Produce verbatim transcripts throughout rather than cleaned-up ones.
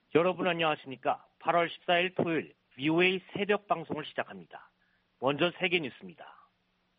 여러분 안녕하십니까? 팔월 십사일 토요일 브이오에이 새벽 방송을 시작합니다. 먼저 세계 뉴스입니다.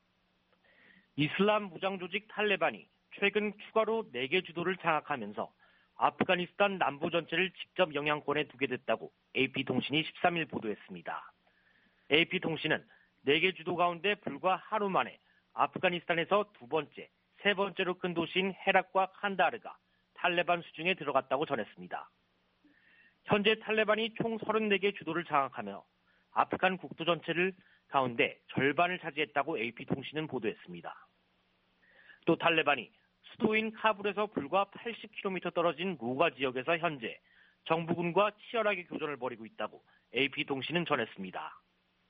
이슬람 무장 조직 탈레반이 최근 추가로 네 개 주도를 장악하면서 아프가니스탄 남부 전체를 직접 영향권에 두게 됐다고 에이피통신이 십삼일 보도했습니다. 에이피통신은 네 개 주도 가운데 불과 하루 만에 아프가니스탄에서 두 번째, 세 번째로 큰 도시인 헤락과 칸다하르가 탈레반 수중에 들어갔다고 전했습니다. 현재 탈레반이 총 서른네 개 주도를 장악하며 아프간 국토 전체를 가운데 절반을 차지했다고 에이피통신은 보도했습니다. 또 탈레반이 수도인 카불에서 불과 팔십 킬로미터 떨어진 루가 지역에서 현재 정부군과 치열하게 교전을 벌이고 있다고 에이피통신은 전했습니다.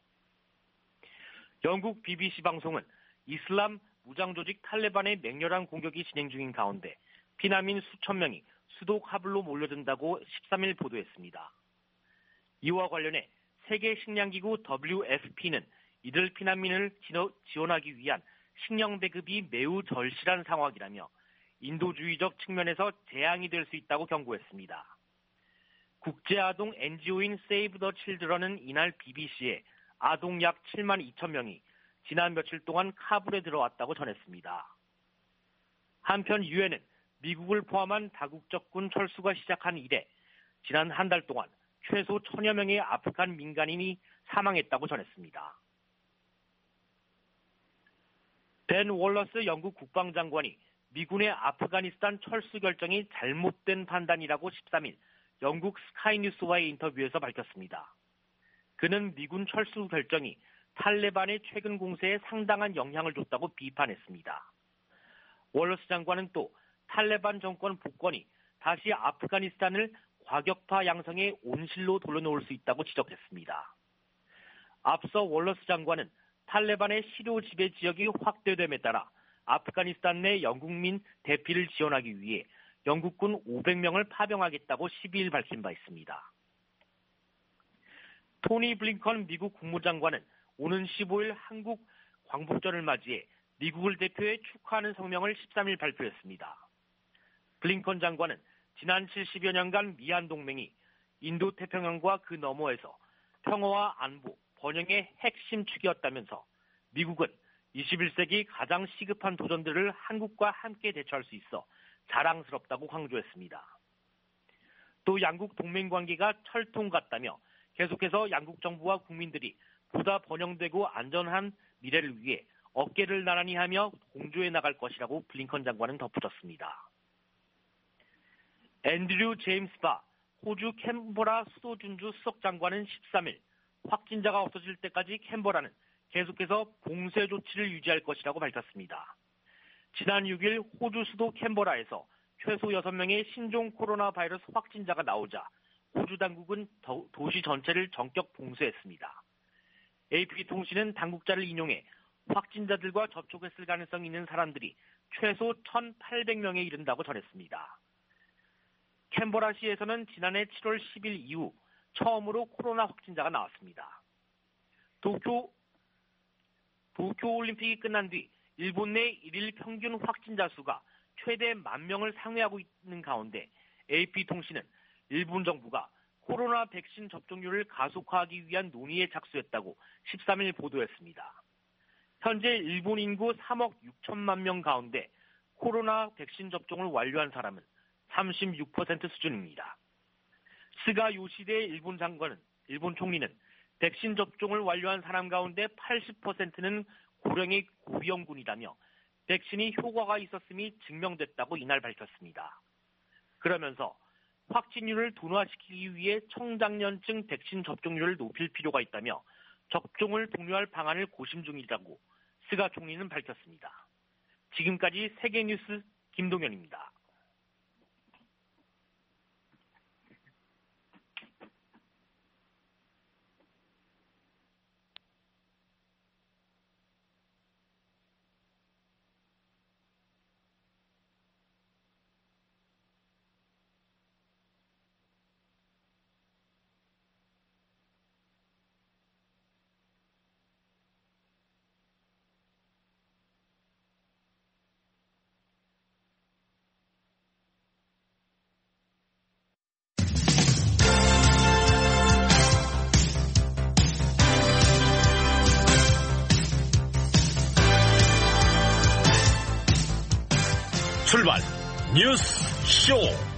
영국 비비씨 방송은 이슬람 무장 조직 탈레반의 맹렬한 공격이 진행 중인 가운데 피난민 수천 명이 수도 카불로 몰려든다고 십삼일 보도했습니다. 이와 관련해 세계식량기구 더블유에프피는 이들 피난민을 지원하기 위한 식량 배급이 매우 절실한 상황이라며 인도주의적 측면에서 재앙이 될 수 있다고 경고했습니다. 국제아동 엔지오인 세이브 더 칠드런은 이날 비비씨에 아동 약 칠만 이천 명이 지난 며칠 동안 카불에 들어왔다고 전했습니다. 한편 유엔은 미국을 포함한 다국적군 철수가 시작한 이래 지난 한 달 동안 최소 천여 명의 아프간 민간인이 사망했다고 전했습니다. 벤 월러스 영국 국방장관이 미군의 아프가니스탄 철수 결정이 잘못된 판단이라고 십삼일 영국 스카이뉴스와의 인터뷰에서 밝혔습니다. 그는 미군 철수 결정이 탈레반의 최근 공세에 상당한 영향을 줬다고 비판했습니다. 월러스 장관은 또 탈레반 정권 복권이 다시 아프가니스탄을 과격파 양성의 온실로 돌려놓을 수 있다고 지적했습니다. 앞서 월러스 장관은 탈레반의 시료 지배 지역이 확대됨에 따라 아프가니스탄 내 영국민 대피를 지원하기 위해 영국군 오백 명을 파병하겠다고 십이일 밝힌 바 있습니다. 토니 블링컨 미국 국무장관은 오는 십오일 한국 광복절을 맞이해 미국을 대표해 축하하는 성명을 십삼일 발표했습니다. 블링컨 장관은 지난 칠십여 년간 미한 동맹이 인도 태평양과 그 너머에서 평화와 안보, 번영의 핵심 축이었다면서 미국은 이십일 세기 가장 시급한 도전들을 한국과 함께 대처할 수 있어 자랑스럽다고 강조했습니다. 또 양국 동맹 관계가 철통 같다며 계속해서 양국 정부와 국민들이 보다 번영되고 안전한 미래를 위해 어깨를 나란히 하며 공조해 나갈 것이라고 블링컨 장관은 덧붙였습니다. 앤드류 제임스 바 호주 캔버라 수도준주 수석장관은 십삼일 확진자가 없어질 때까지 캔버라는 계속해서 봉쇄 조치를 유지할 것이라고 밝혔습니다. 지난 육일 호주 수도 캔버라에서 최소 여섯 명의 신종 코로나 바이러스 확진자가 나오자 호주 당국은 도시 전체를 전격 봉쇄했습니다. 에이피통신은 당국자를 인용해 확진자들과 접촉했을 가능성이 있는 사람들이 최소 천팔백 명에 이른다고 전했습니다. 캔버라시에서는 지난해 칠월 십일 이후 처음으로 코로나 확진자가 나왔습니다. 도쿄, 도쿄올림픽이 끝난 뒤 일본 내 일일 평균 확진자 수가 최대 만 명을 상회하고 있는 가운데 에이피통신은 일본 정부가 코로나 백신 접종률을 가속화하기 위한 논의에 착수했다고 십삼일 보도했습니다. 현재 일본 인구 삼억 육천만 명 가운데 코로나 백신 접종을 완료한 사람은 삼십육 퍼센트 수준입니다. 스가 요시대 일본 장관은, 일본 총리는 백신 접종을 완료한 사람 가운데 팔십 퍼센트는 고령의 고위험군이라며 백신이 효과가 있었음이 증명됐다고 이날 밝혔습니다. 그러면서 확진율을 둔화시키기 위해 청장년층 백신 접종률을 높일 필요가 있다며 접종을 독려할 방안을 고심 중이라고 스가 총리는 밝혔습니다. 지금까지 세계뉴스 김동현입니다. 뉴스 쇼.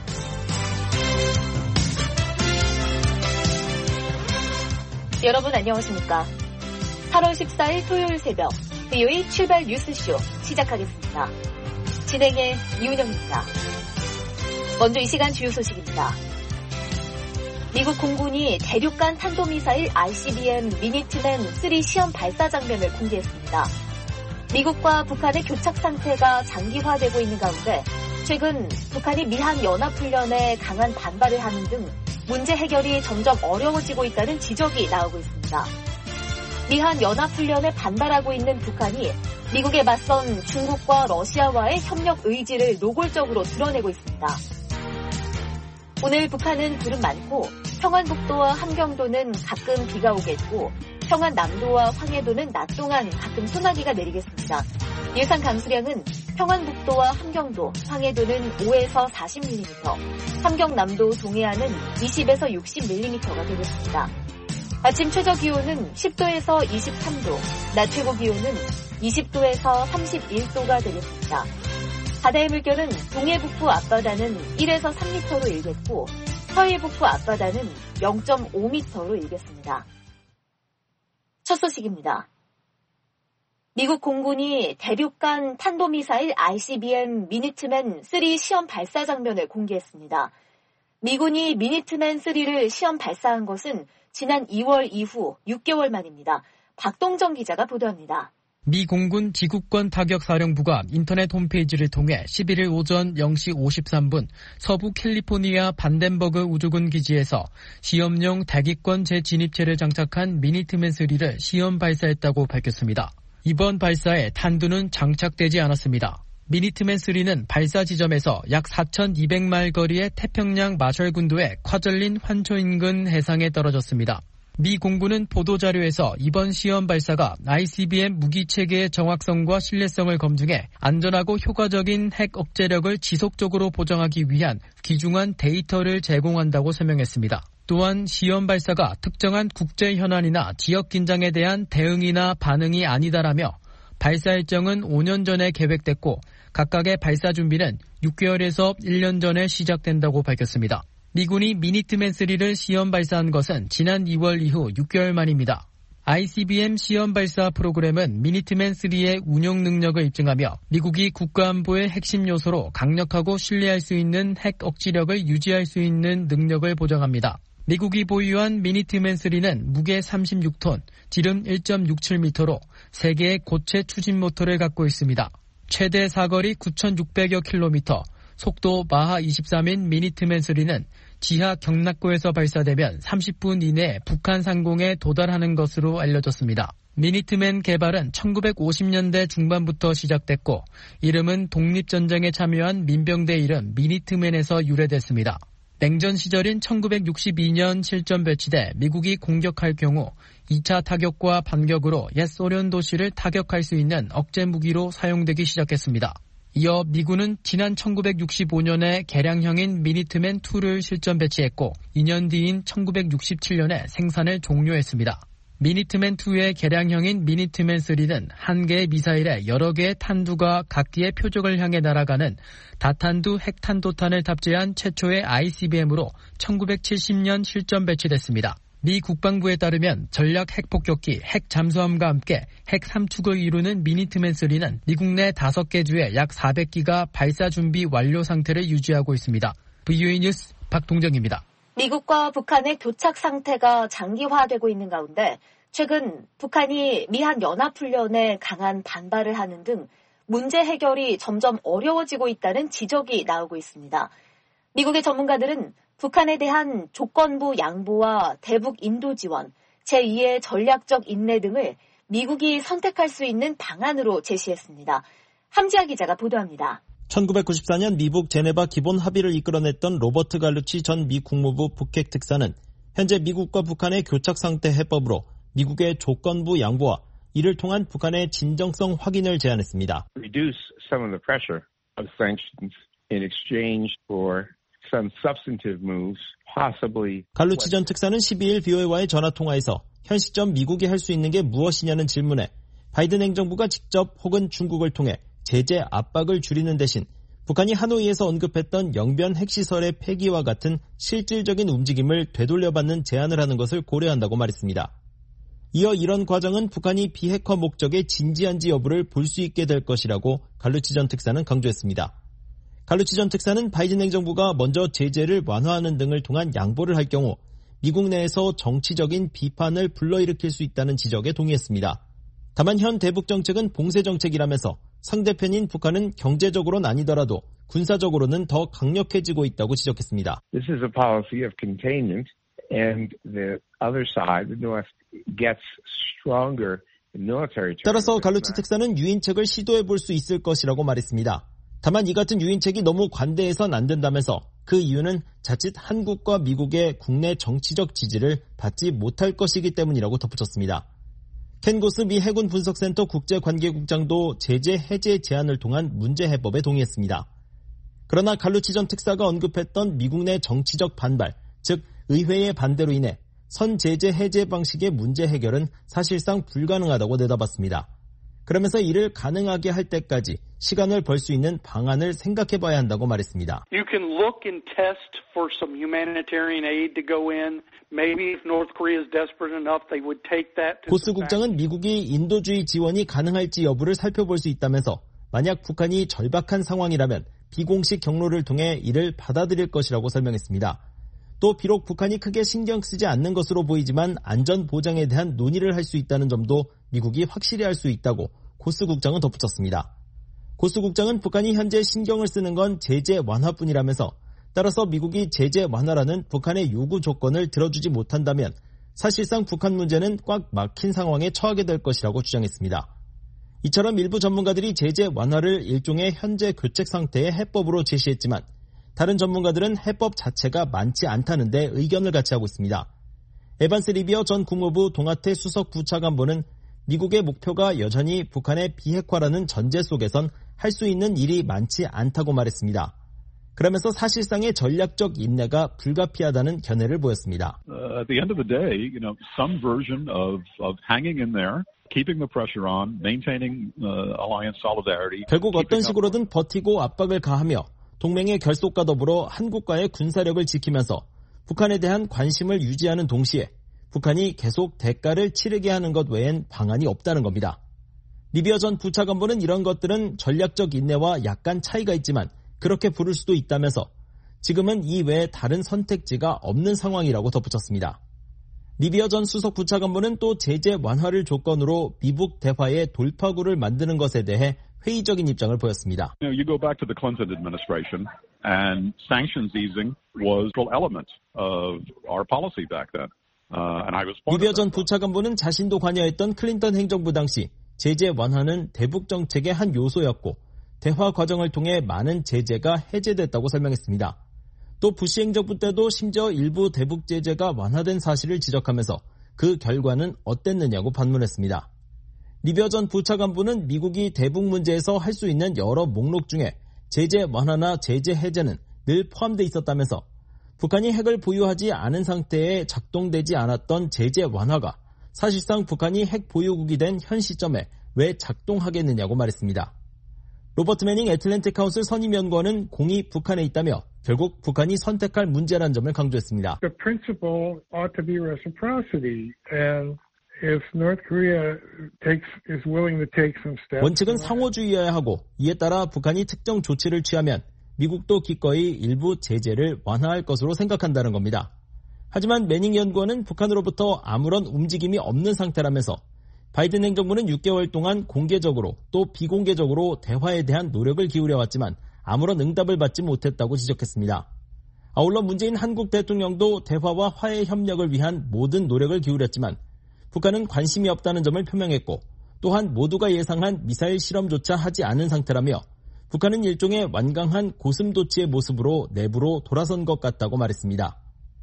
여러분 안녕하십니까? 팔월 십사일 토요일 새벽 비오이 출발 뉴스쇼 시작하겠습니다. 진행의 이은영입니다. 먼저 이 시간 주요 소식입니다. 미국 공군이 대륙간 탄도미사일 아이씨비엠 미니트맨 쓰리 시험 발사 장면을 공개했습니다. 미국과 북한의 교착 상태가 장기화되고 있는 가운데 최근 북한이 미한 연합훈련에 강한 반발을 하는 등 문제 해결이 점점 어려워지고 있다는 지적이 나오고 있습니다. 미한 연합훈련에 반발하고 있는 북한이 미국에 맞선 중국과 러시아와의 협력 의지를 노골적으로 드러내고 있습니다. 오늘 북한은 구름 많고 평안북도와 함경도는 가끔 비가 오겠고 평안남도와 황해도는 낮 동안 가끔 소나기가 내리겠습니다. 예상 강수량은 평안북도와 함경도, 황해도는 오에서 사십 밀리미터, 함경남도 동해안은 이십에서 육십 밀리미터가 되겠습니다. 아침 최저기온은 십도에서 이십삼도, 낮 최고기온은 이십도에서 삼십일도가 되겠습니다. 바다의 물결은 동해북부 앞바다는 일에서 삼 미터로 일겠고 서해북부 앞바다는 영점오 미터로 일겠습니다. 첫 소식입니다. 미국 공군이 대륙간 탄도미사일 아이씨비엠 미니트맨 쓰리 시험 발사 장면을 공개했습니다. 미군이 미니트맨 쓰리를 시험 발사한 것은 지난 이월 이후 육 개월 만입니다. 박동정 기자가 보도합니다. 미 공군 지구권 타격사령부가 인터넷 홈페이지를 통해 십일일 오전 영시 오십삼분 서부 캘리포니아 반덴버그 우주군 기지에서 시험용 대기권 재진입체를 장착한 미니트맨 쓰리를 시험 발사했다고 밝혔습니다. 이번 발사에 탄두는 장착되지 않았습니다. 미니트맨 쓰리는 발사 지점에서 약 사천이백 마일 거리의 태평양 마셜군도의 콰절린 환초 인근 해상에 떨어졌습니다. 미 공군은 보도자료에서 이번 시험 발사가 아이씨비엠 무기체계의 정확성과 신뢰성을 검증해 안전하고 효과적인 핵 억제력을 지속적으로 보장하기 위한 귀중한 데이터를 제공한다고 설명했습니다. 또한 시험 발사가 특정한 국제 현안이나 지역 긴장에 대한 대응이나 반응이 아니다라며 발사 일정은 오 년 전에 계획됐고 각각의 발사 준비는 육 개월에서 일 년 전에 시작된다고 밝혔습니다. 미군이 미니트맨 쓰리를 시험 발사한 것은 지난 이월 이후 육 개월 만입니다. 아이씨비엠 시험 발사 프로그램은 미니트맨 쓰리의 운용 능력을 입증하며 미국이 국가안보의 핵심 요소로 강력하고 신뢰할 수 있는 핵 억지력을 유지할 수 있는 능력을 보장합니다. 미국이 보유한 미니트맨 쓰리는 무게 삼십육톤, 지름 일 점 육칠 미터로 세 개의 고체 추진 모터를 갖고 있습니다. 최대 사거리 구천육백여 킬로미터, 속도 마하 이십삼인 미니트맨 쓰리는 지하 경락고에서 발사되면 삼십 분 이내에 북한 상공에 도달하는 것으로 알려졌습니다. 미니트맨 개발은 천구백오십 년대 중반부터 시작됐고 이름은 독립전쟁에 참여한 민병대 이름 미니트맨에서 유래됐습니다. 냉전 시절인 천구백육십이년 실전 배치돼 미국이 공격할 경우 이 차 타격과 반격으로 옛 소련 도시를 타격할 수 있는 억제 무기로 사용되기 시작했습니다. 이어 미군은 지난 천구백육십오년에 개량형인 미니트맨 투를 실전 배치했고 이 년 뒤인 천구백육십칠년에 생산을 종료했습니다. 미니트맨 투의 개량형인 미니트맨 쓰리는 한 개의 미사일에 여러 개의 탄두가 각기의 표적을 향해 날아가는 다탄두 핵탄도탄을 탑재한 최초의 아이씨비엠으로 천구백칠십년 실전 배치됐습니다. 미 국방부에 따르면 전략 핵폭격기, 핵 잠수함과 함께 핵 삼축을 이루는 미니트맨 쓰리는 미국 내 다섯 개 주에 약 사백 기가 발사 준비 완료 상태를 유지하고 있습니다. 브이오이 뉴스 박동정입니다. 미국과 북한의 교착 상태가 장기화되고 있는 가운데 최근 북한이 미한 연합훈련에 강한 반발을 하는 등 문제 해결이 점점 어려워지고 있다는 지적이 나오고 있습니다. 미국의 전문가들은 북한에 대한 조건부 양보와 대북 인도 지원, 제이의 전략적 인내 등을 미국이 선택할 수 있는 방안으로 제시했습니다. 함지아 기자가 보도합니다. 천구백구십사년 미국 제네바 기본 합의를 이끌어냈던 로버트 갈루치 전 미 국무부 북핵 특사는 현재 미국과 북한의 교착 상태 해법으로 미국의 조건부 양보와 이를 통한 북한의 진정성 확인을 제안했습니다. Reduce some of the pressure of sanctions in exchange for some substantive moves, possibly. 갈루치 전 특사는 십이일 비오에이와의 전화통화에서 현 시점 미국이 할 수 있는 게 무엇이냐는 질문에 바이든 행정부가 직접 혹은 중국을 통해 제재 압박을 줄이는 대신 북한이 하노이에서 언급했던 영변 핵시설의 폐기와 같은 실질적인 움직임을 되돌려받는 제안을 하는 것을 고려한다고 말했습니다. 이어 이런 과정은 북한이 비핵화 목적의 진지한지 여부를 볼 수 있게 될 것이라고 갈루치 전 특사는 강조했습니다. 갈루치 전 특사는 바이든 행정부가 먼저 제재를 완화하는 등을 통한 양보를 할 경우 미국 내에서 정치적인 비판을 불러일으킬 수 있다는 지적에 동의했습니다. 다만 현 대북 정책은 봉쇄 정책이라면서 상대편인 북한은 경제적으로는 아니더라도 군사적으로는 더 강력해지고 있다고 지적했습니다. This is a policy of containment, and the other side, the North, gets stronger in military terms. 따라서 갈루치 특사는 유인책을 시도해 볼 수 있을 것이라고 말했습니다. 다만 이 같은 유인책이 너무 관대해선 안 된다면서 그 이유는 자칫 한국과 미국의 국내 정치적 지지를 받지 못할 것이기 때문이라고 덧붙였습니다. 켄 고스 미 해군 분석센터 국제관계국장도 제재 해제 제안을 통한 문제 해법에 동의했습니다. 그러나 갈루치 전 특사가 언급했던 미국 내 정치적 반발, 즉 의회의 반대로 인해 선 제재 해제 방식의 문제 해결은 사실상 불가능하다고 내다봤습니다. 그러면서 이를 가능하게 할 때까지 시간을 벌 수 있는 방안을 생각해봐야 한다고 말했습니다. You can look and test for some humanitarian aid to go in. Maybe if North Korea is desperate enough, they would take that. 고스 국장은 미국이 인도주의 지원이 가능할지 여부를 살펴볼 수 있다면서 만약 북한이 절박한 상황이라면 비공식 경로를 통해 이를 받아들일 것이라고 설명했습니다. 또 비록 북한이 크게 신경 쓰지 않는 것으로 보이지만 안전 보장에 대한 논의를 할 수 있다는 점도 미국이 확실히 할 수 있다고 고스 국장은 덧붙였습니다. 고스 국장은 북한이 현재 신경을 쓰는 건 제재 완화뿐이라면서 따라서 미국이 제재 완화라는 북한의 요구 조건을 들어주지 못한다면 사실상 북한 문제는 꽉 막힌 상황에 처하게 될 것이라고 주장했습니다. 이처럼 일부 전문가들이 제재 완화를 일종의 현재 교책 상태의 해법으로 제시했지만 다른 전문가들은 해법 자체가 많지 않다는 데 의견을 같이 하고 있습니다. 에반스 리비어 전 국무부 동아태 수석 부차관보는 미국의 목표가 여전히 북한의 비핵화라는 전제 속에선 할 수 있는 일이 많지 않다고 말했습니다. 그러면서 사실상의 전략적 인내가 불가피하다는 견해를 보였습니다. Uh, at the end of the day, you know, some version of of hanging in there, keeping the pressure on, maintaining uh, alliance solidarity. 결국 어떤 식으로든 버티고 압박을 가하며 동맹의 결속과 더불어 한국과의 군사력을 지키면서 북한에 대한 관심을 유지하는 동시에 북한이 계속 대가를 치르게 하는 것 외엔 방안이 없다는 겁니다. 리비어 전 부차관보는 이런 것들은 전략적 인내와 약간 차이가 있지만 그렇게 부를 수도 있다면서 지금은 이 외에 다른 선택지가 없는 상황이라고 덧붙였습니다. 리비어 전 수석 부차관보는 또 제재 완화를 조건으로 미북 대화의 돌파구를 만드는 것에 대해 회의적인 입장을 보였습니다. You know, you go back to the Clinton administration and sanctions easing was an element of our policy back then. Uh, and I was part of that. 리비어 전 부차관보는 자신도 관여했던 클린턴 행정부 당시 제재 완화는 대북 정책의 한 요소였고 대화 과정을 통해 많은 제재가 해제됐다고 설명했습니다. 또 부시 행정부 때도 심지어 일부 대북 제재가 완화된 사실을 지적하면서 그 결과는 어땠느냐고 반문했습니다. 리비어 전 부차관보는 미국이 대북 문제에서 할 수 있는 여러 목록 중에 제재 완화나 제재 해제는 늘 포함되어 있었다면서 북한이 핵을 보유하지 않은 상태에 작동되지 않았던 제재 완화가 사실상 북한이 핵 보유국이 된 현 시점에 왜 작동하겠느냐고 말했습니다. 로버트 매닝 애틀랜틱 카운슬 선임연구원은 공이 북한에 있다며 결국 북한이 선택할 문제라는 점을 강조했습니다. The principle ought to be reciprocity, and if North Korea takes is willing to take some steps. 원칙은 상호주의여야 하고 이에 따라 북한이 특정 조치를 취하면 미국도 기꺼이 일부 제재를 완화할 것으로 생각한다는 겁니다. 하지만 매닝 연구원은 북한으로부터 아무런 움직임이 없는 상태라면서 바이든 행정부는 육 개월 동안 공개적으로 또 비공개적으로 대화에 대한 노력을 기울여왔지만 아무런 응답을 받지 못했다고 지적했습니다. 아울러 문재인 한국 대통령도 대화와 화해 협력을 위한 모든 노력을 기울였지만 북한은 관심이 없다는 점을 표명했고 또한 모두가 예상한 미사일 실험조차 하지 않은 상태라며 북한은 일종의 완강한 고슴도치의 모습으로 내부로 돌아선 것 같다고 말했습니다.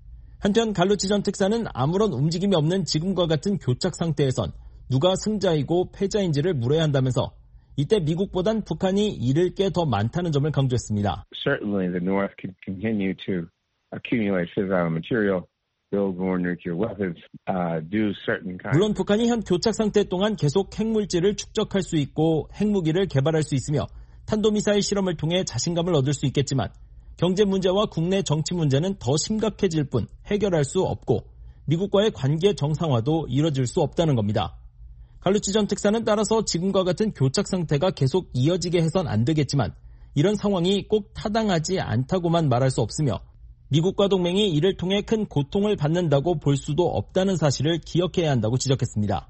한편 갈루치 전 특사는 아무런 움직임이 없는 지금과 같은 교착 상태에선 누가 승자이고 패자인지를 물어야 한다면서 이때 미국보단 북한이 잃을 게 더 많다는 점을 강조했습니다. Certainly the North can continue to accumulate fissile material, build more nuclear weapons, uh, do certain kinds. 물론 북한이 현 교착 상태 동안 계속 핵물질을 축적할 수 있고 핵무기를 개발할 수 있으며 탄도미사일 실험을 통해 자신감을 얻을 수 있겠지만 경제 문제와 국내 정치 문제는 더 심각해질 뿐 해결할 수 없고 미국과의 관계 정상화도 이뤄질 수 없다는 겁니다. 갈루치 전 특사는 따라서 지금과 같은 교착 상태가 계속 이어지게 해선 안 되겠지만 이런 상황이 꼭 타당하지 않다고만 말할 수 없으며 미국과 동맹이 이를 통해 큰 고통을 받는다고 볼 수도 없다는 사실을 기억해야 한다고 지적했습니다.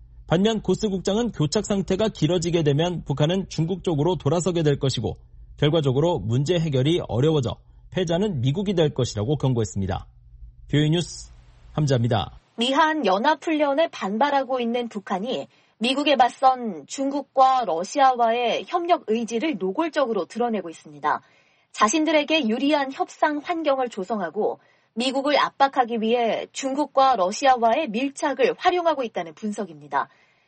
반면 고스 국장은 교착 상태가 길어지게 되면 북한은 중국 쪽으로 돌아서게 될 것이고 결과적으로 문제 해결이 어려워져 패자는 미국이 될 것이라고 경고했습니다. 뷰이 뉴스 함자입니다. 미한 연합훈련에 반발하고 있는 북한이 미국에 맞선 중국과 러시아와의 협력 의지를 노골적으로 드러내고 있습니다. 자신들에게 유리한 협상 환경을 조성하고 미국을 압박하기 위해 중국과 러시아와의 밀착을 활용하고 있다는 분석입니다.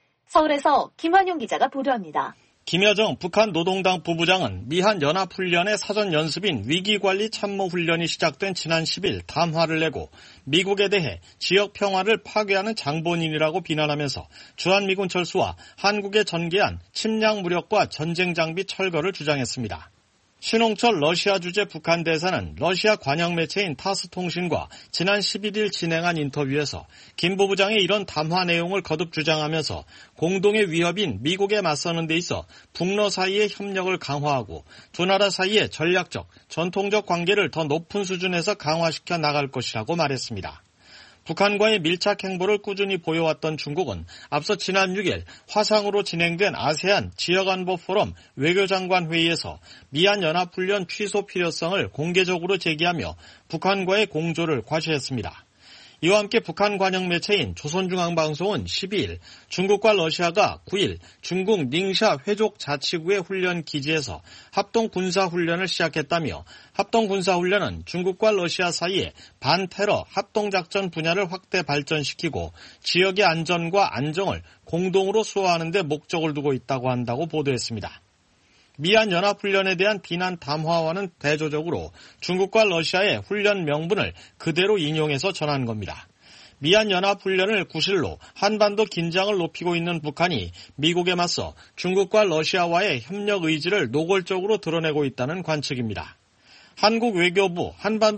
서울에서 김환용 기자가 보도합니다. 김여정 북한 노동당 부부장은 미한 연합훈련의 사전 연습인 위기관리 참모훈련이 시작된 지난 십일 담화를 내고 미국에 대해 지역 평화를 파괴하는 장본인이라고 비난하면서 주한미군 철수와 한국에 전개한 침략 무력과 전쟁 장비 철거를 주장했습니다. 신홍철 러시아 주재 북한 대사는 러시아 관영 매체인 타스 통신과 지난 십일 일 진행한 인터뷰에서 김 부부장의 이런 담화 내용을 거듭 주장하면서 공동의 위협인 미국에 맞서는 데 있어 북러 사이의 협력을 강화하고 두 나라 사이의 전략적, 전통적 관계를 더 높은 수준에서 강화시켜 나갈 것이라고 말했습니다. 북한과의 밀착 행보를 꾸준히 보여왔던 중국은 앞서 지난 육 일 화상으로 진행된 아세안 지역안보 포럼 외교장관 회의에서 미한 연합훈련 취소 필요성을 공개적으로 제기하며 북한과의 공조를 과시했습니다. 이와 함께 북한 관영 매체인 조선중앙방송은 십이 일 중국과 러시아가 구 일 중국 닝샤 회족 자치구의 훈련 기지에서 합동군사훈련을 시작했다며 합동군사훈련은 중국과 러시아 사이에 반테러 합동작전 분야를 확대 발전시키고 지역의 안전과 안정을 공동으로 수호하는 데 목적을 두고 있다고 한다고 보도했습니다. 미한 연합훈련에 대한 비난 담화와는 대조적으로 중국과 러시아의 훈련 명분을 그대로 인용해서 전한 겁니다. 미한 연합훈련을 구실로 한반도 긴장을 높이고 있는 북한이 미국에 맞서 중국과 러시아와의 협력 의지를 노골적으로 드러내고 있다는 관측입니다. 한국 외교부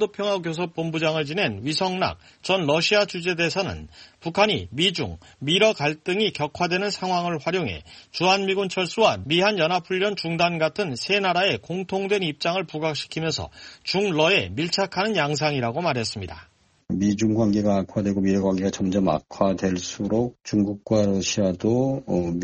한반도평화교섭본부장을 지낸 위성락 전 러시아 주재대사는 북한이 미중, 미러 갈등이 격화되는 상황을 활용해 주한미군 철수와 미한 연합훈련 중단 같은 세 나라의 공통된 입장을 부각시키면서 중러에 밀착하는 양상이라고 말했습니다. 미중 관계가 악화되고 미러 관계가 점점 악화될수록 중국과 러시아도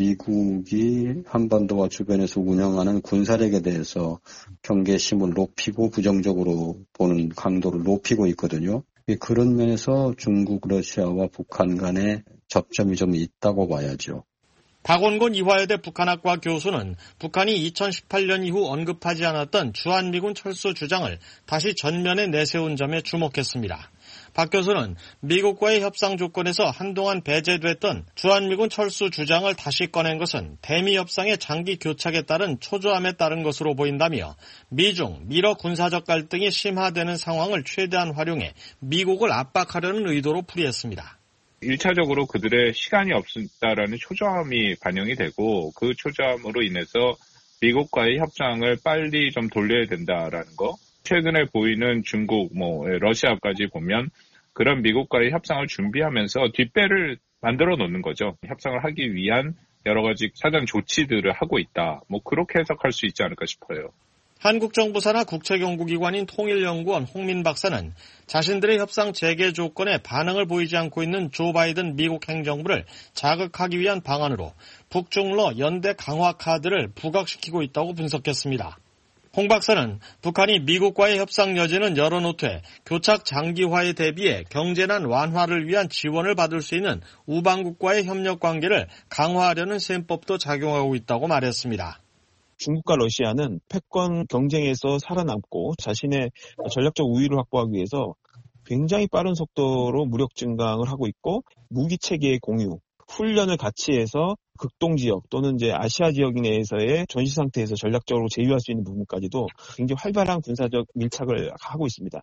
미국이 한반도와 주변에서 운영하는 군사력에 대해서 경계심을 높이고 부정적으로 보는 강도를 높이고 있거든요. 그런 면에서 중국, 러시아와 북한 간의 접점이 좀 있다고 봐야죠. 박원곤 이화여대 북한학과 교수는 북한이 이천십팔 년 이후 언급하지 않았던 주한미군 철수 주장을 다시 전면에 내세운 점에 주목했습니다. 박 교수는 미국과의 협상 조건에서 한동안 배제됐던 주한미군 철수 주장을 다시 꺼낸 것은 대미 협상의 장기 교착에 따른 초조함에 따른 것으로 보인다며 미중, 미러 군사적 갈등이 심화되는 상황을 최대한 활용해 미국을 압박하려는 의도로 풀이했습니다. 일차적으로 그들의 시간이 없다라는 초조함이 반영이 되고 그 초조함으로 인해서 미국과의 협상을 빨리 좀 돌려야 된다라는 거. 최근에 보이는 중국, 뭐 러시아까지 보면 그런 미국과의 협상을 준비하면서 뒷배를 만들어 놓는 거죠. 협상을 하기 위한 여러 가지 사전 조치들을 하고 있다. 뭐 그렇게 해석할 수 있지 않을까 싶어요. 한국 정부 산하 국책연구기관인 통일연구원 홍민 박사는 자신들의 협상 재개 조건에 반응을 보이지 않고 있는 조 바이든 미국 행정부를 자극하기 위한 방안으로 북중러 연대 강화 카드를 부각시키고 있다고 분석했습니다. 홍 박사는 북한이 미국과의 협상 여지는 열어놓되 교착 장기화에 대비해 경제난 완화를 위한 지원을 받을 수 있는 우방국과의 협력 관계를 강화하려는 셈법도 작용하고 있다고 말했습니다. 중국과 러시아는 패권 경쟁에서 살아남고 자신의 전략적 우위를 확보하기 위해서 굉장히 빠른 속도로 무력 증강을 하고 있고 무기 체계의 공유, 훈련을 같이 해서 극동 지역 또는 이제 아시아 지역 내에서의 전시 상태에서 전략적으로 제휴할 수 있는 부분까지도 굉장히 활발한 군사적 밀착을 하고 있습니다.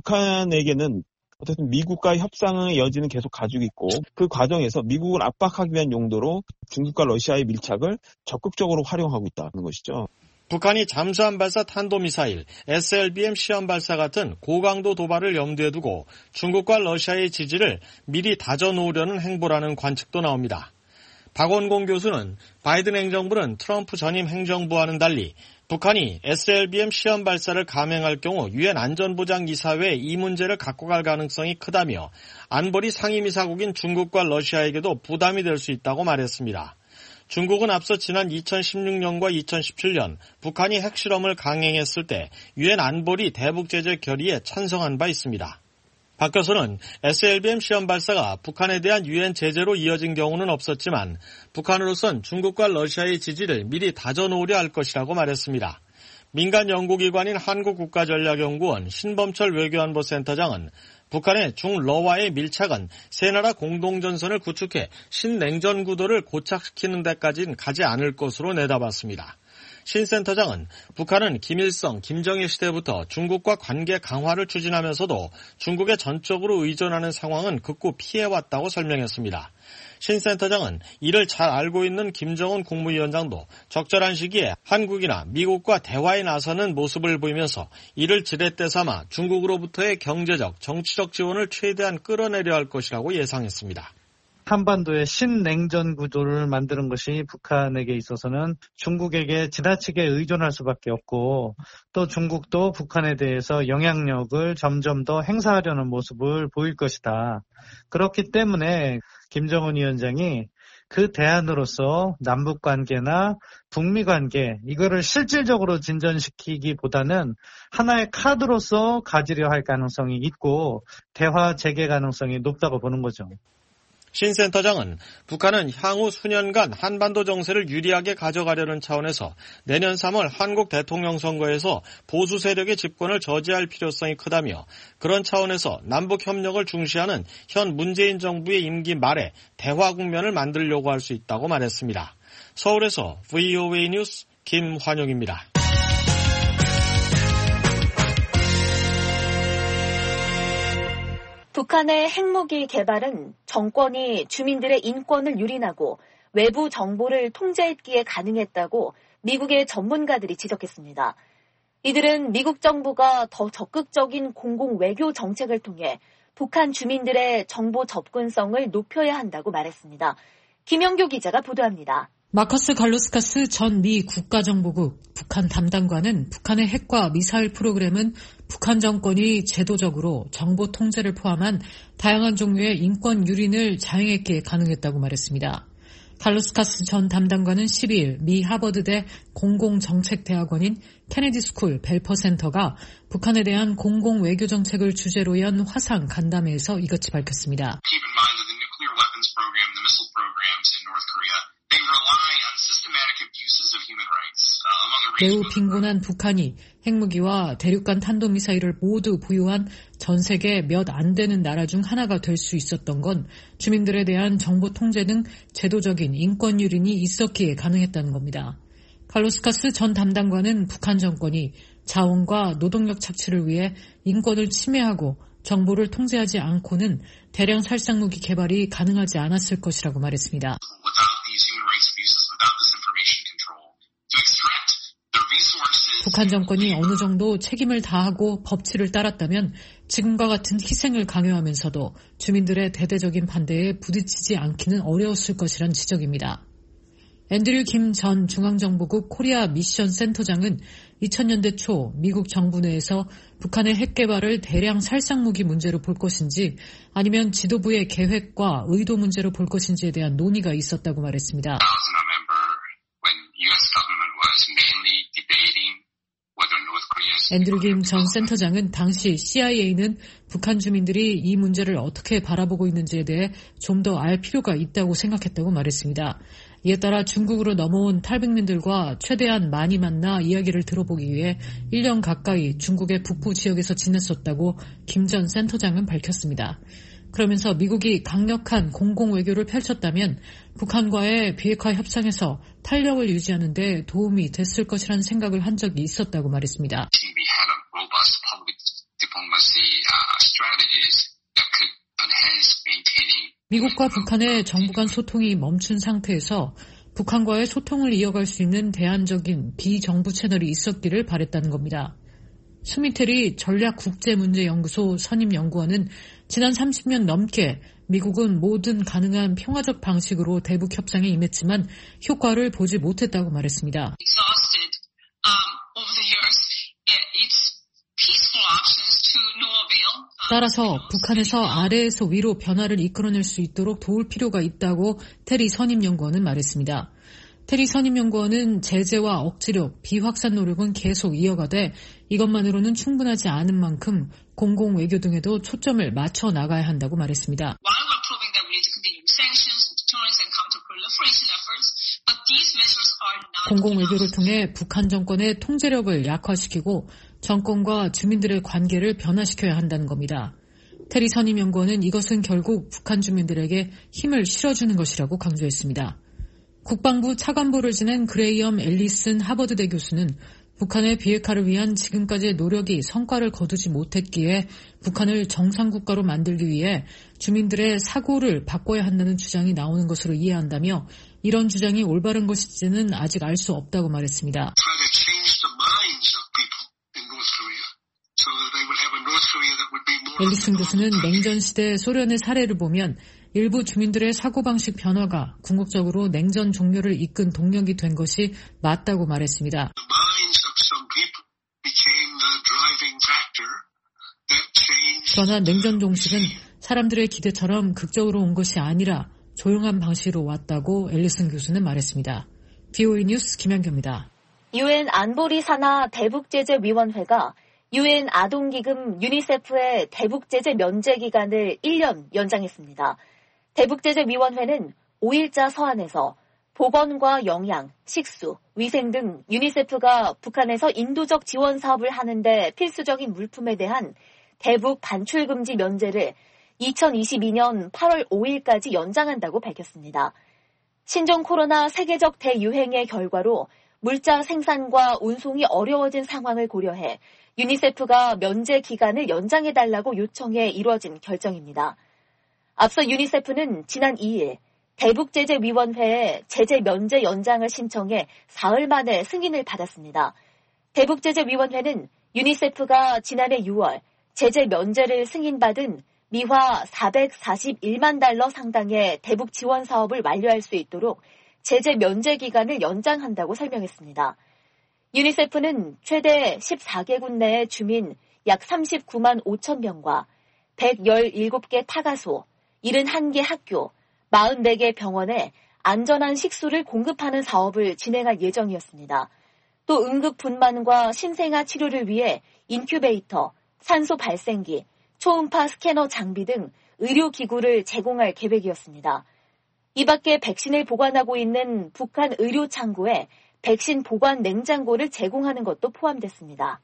북한에게는 어쨌든 미국과의 협상의 여지는 계속 가지고 있고 그 과정에서 미국을 압박하기 위한 용도로 중국과 러시아의 밀착을 적극적으로 활용하고 있다는 것이죠. 북한이 잠수함 발사 탄도미사일, 에스엘비엠 시험 발사 같은 고강도 도발을 염두에 두고 중국과 러시아의 지지를 미리 다져놓으려는 행보라는 관측도 나옵니다. 박원공 교수는 바이든 행정부는 트럼프 전임 행정부와는 달리 북한이 에스엘비엠 시험 발사를 감행할 경우 유엔 안전보장이사회에 이 문제를 갖고 갈 가능성이 크다며 안보리 상임이사국인 중국과 러시아에게도 부담이 될 수 있다고 말했습니다. 중국은 앞서 지난 이천십육 년과 이천십칠 년 북한이 핵실험을 강행했을 때 유엔 안보리 대북제재 결의에 찬성한 바 있습니다. 박 교수는 에스엘비엠 시험 발사가 북한에 대한 유엔 제재로 이어진 경우는 없었지만 북한으로선 중국과 러시아의 지지를 미리 다져놓으려 할 것이라고 말했습니다. 민간 연구기관인 한국국가전략연구원 신범철 외교안보센터장은 북한의 중러와의 밀착은 세 나라 공동전선을 구축해 신냉전 구도를 고착시키는 데까지는 가지 않을 것으로 내다봤습니다. 신 센터장은 북한은 김일성, 김정일 시대부터 중국과 관계 강화를 추진하면서도 중국에 전적으로 의존하는 상황은 극구 피해왔다고 설명했습니다. 신 센터장은 이를 잘 알고 있는 김정은 국무위원장도 적절한 시기에 한국이나 미국과 대화에 나서는 모습을 보이면서 이를 지렛대 삼아 중국으로부터의 경제적, 정치적 지원을 최대한 끌어내려 할 것이라고 예상했습니다. 한반도의 신냉전 구도를 만드는 것이 북한에게 있어서는 중국에게 지나치게 의존할 수밖에 없고 또 중국도 북한에 대해서 영향력을 점점 더 행사하려는 모습을 보일 것이다. 그렇기 때문에 김정은 위원장이 그 대안으로서 남북관계나 북미관계 이거를 실질적으로 진전시키기보다는 하나의 카드로서 가지려 할 가능성이 있고 대화 재개 가능성이 높다고 보는 거죠. 신 센터장은 북한은 향후 수년간 한반도 정세를 유리하게 가져가려는 차원에서 내년 삼월 한국 대통령 선거에서 보수 세력의 집권을 저지할 필요성이 크다며 그런 차원에서 남북 협력을 중시하는 현 문재인 정부의 임기 말에 대화 국면을 만들려고 할 수 있다고 말했습니다. 서울에서 브이오에이 뉴스 김환용입니다. 북한의 핵무기 개발은 정권이 주민들의 인권을 유린하고 외부 정보를 통제했기에 가능했다고 미국의 전문가들이 지적했습니다. 이들은 미국 정부가 더 적극적인 공공 외교 정책을 통해 북한 주민들의 정보 접근성을 높여야 한다고 말했습니다. 김영교 기자가 보도합니다. 마커스 갈로스카스 전 미 국가정보국 북한 담당관은 북한의 핵과 미사일 프로그램은 북한 정권이 제도적으로 정보 통제를 포함한 다양한 종류의 인권 유린을 자행했기에 가능했다고 말했습니다. 갈로스카스 전 담당관은 십이 일 미 하버드대 공공정책대학원인 케네디 스쿨 벨퍼 센터가 북한에 대한 공공 외교 정책을 주제로 연 화상 간담회에서 이같이 밝혔습니다. 매우 빈곤한 북한이 핵무기와 대륙간 탄도미사일을 모두 보유한 전 세계 몇 안 되는 나라 중 하나가 될 수 있었던 건 주민들에 대한 정보 통제 등 제도적인 인권 유린이 있었기에 가능했다는 겁니다. 칼로스카스 전 담당관은 북한 정권이 자원과 노동력 착취를 위해 인권을 침해하고 정보를 통제하지 않고는 대량 살상무기 개발이 가능하지 않았을 것이라고 말했습니다. 북한 정권이 어느 정도 책임을 다하고 법치를 따랐다면 지금과 같은 희생을 강요하면서도 주민들의 대대적인 반대에 부딪히지 않기는 어려웠을 것이란 지적입니다. 앤드류 김 전 중앙정보국 코리아 미션 센터장은 이천 년대 초 미국 정부 내에서 북한의 핵 개발을 대량 살상무기 문제로 볼 것인지 아니면 지도부의 계획과 의도 문제로 볼 것인지에 대한 논의가 있었다고 말했습니다. 앤드류 김 전 센터장은 당시 씨아이에이는 북한 주민들이 이 문제를 어떻게 바라보고 있는지에 대해 좀 더 알 필요가 있다고 생각했다고 말했습니다. 이에 따라 중국으로 넘어온 탈북민들과 최대한 많이 만나 이야기를 들어보기 위해 일 년 가까이 중국의 북부 지역에서 지냈었다고 김 전 센터장은 밝혔습니다. 그러면서 미국이 강력한 공공외교를 펼쳤다면 북한과의 비핵화 협상에서 탄력을 유지하는 데 도움이 됐을 것이라는 생각을 한 적이 있었다고 말했습니다. 미국과 북한의 정부 간 소통이 멈춘 상태에서 북한과의 소통을 이어갈 수 있는 대안적인 비정부 채널이 있었기를 바랬다는 겁니다. 스미테리 전략국제문제연구소 선임연구원은 지난 삼십 년 넘게 미국은 모든 가능한 평화적 방식으로 대북 협상에 임했지만 효과를 보지 못했다고 말했습니다. 따라서 북한에서 아래에서 위로 변화를 이끌어낼 수 있도록 도울 필요가 있다고 테리 선임연구원은 말했습니다. 테리 선임연구원은 제재와 억지력, 비확산 노력은 계속 이어가되 이것만으로는 충분하지 않은 만큼 공공외교 등에도 초점을 맞춰 나가야 한다고 말했습니다. 공공외교를 통해 북한 정권의 통제력을 약화시키고 정권과 주민들의 관계를 변화시켜야 한다는 겁니다. 테리 선임연구원은 이것은 결국 북한 주민들에게 힘을 실어주는 것이라고 강조했습니다. 국방부 차관보를 지낸 그레이엄 앨리슨 하버드대 교수는 북한의 비핵화를 위한 지금까지의 노력이 성과를 거두지 못했기에 북한을 정상국가로 만들기 위해 주민들의 사고를 바꿔야 한다는 주장이 나오는 것으로 이해한다며 이런 주장이 올바른 것인지는 아직 알 수 없다고 말했습니다. 앨리슨 교수는 냉전 시대 소련의 사례를 보면 일부 주민들의 사고방식 변화가 궁극적으로 냉전 종료를 이끈 동력이 된 것이 맞다고 말했습니다. 그러나 냉전 종식은 사람들의 기대처럼 극적으로 온 것이 아니라 조용한 방식으로 왔다고 앨리슨 교수는 말했습니다. 비오이 뉴스 김현경입니다. 유엔 안보리 산하 대북제재위원회가 유엔 아동기금 유니세프의 대북제재 면제 기간을 일 년 연장했습니다. 대북제재위원회는 오 일자 서한에서 보건과 영양, 식수, 위생 등 유니세프가 북한에서 인도적 지원 사업을 하는데 필수적인 물품에 대한 대북 반출금지 면제를 이천이십이년 팔월 오일까지 연장한다고 밝혔습니다. 신종 코로나 세계적 대유행의 결과로 물자 생산과 운송이 어려워진 상황을 고려해 유니세프가 면제 기간을 연장해달라고 요청해 이루어진 결정입니다. 앞서 유니세프는 지난 이일 대북제재위원회에 제재 면제 연장을 신청해 사흘 만에 승인을 받았습니다. 대북제재위원회는 유니세프가 지난해 유월 제재 면제를 승인받은 미화 사백사십일만 달러 상당의 대북 지원 사업을 완료할 수 있도록 제재 면제 기간을 연장한다고 설명했습니다. 유니세프는 최대 십사 개국 내의 주민 약 삼십구만 오천 명과 백십칠 개 타가소, 칠십일 개 학교, 사십사 개 병원에 안전한 식수를 공급하는 사업을 진행할 예정이었습니다. 또 응급 분만과 신생아 치료를 위해 인큐베이터, 산소 발생기, 초음파 스캐너 장비 등 의료기구를 제공할 계획이었습니다. 이 밖에 백신을 보관하고 있는 북한 의료창고에 백신 보관 냉장고를 제공하는 것도 포함됐습니다.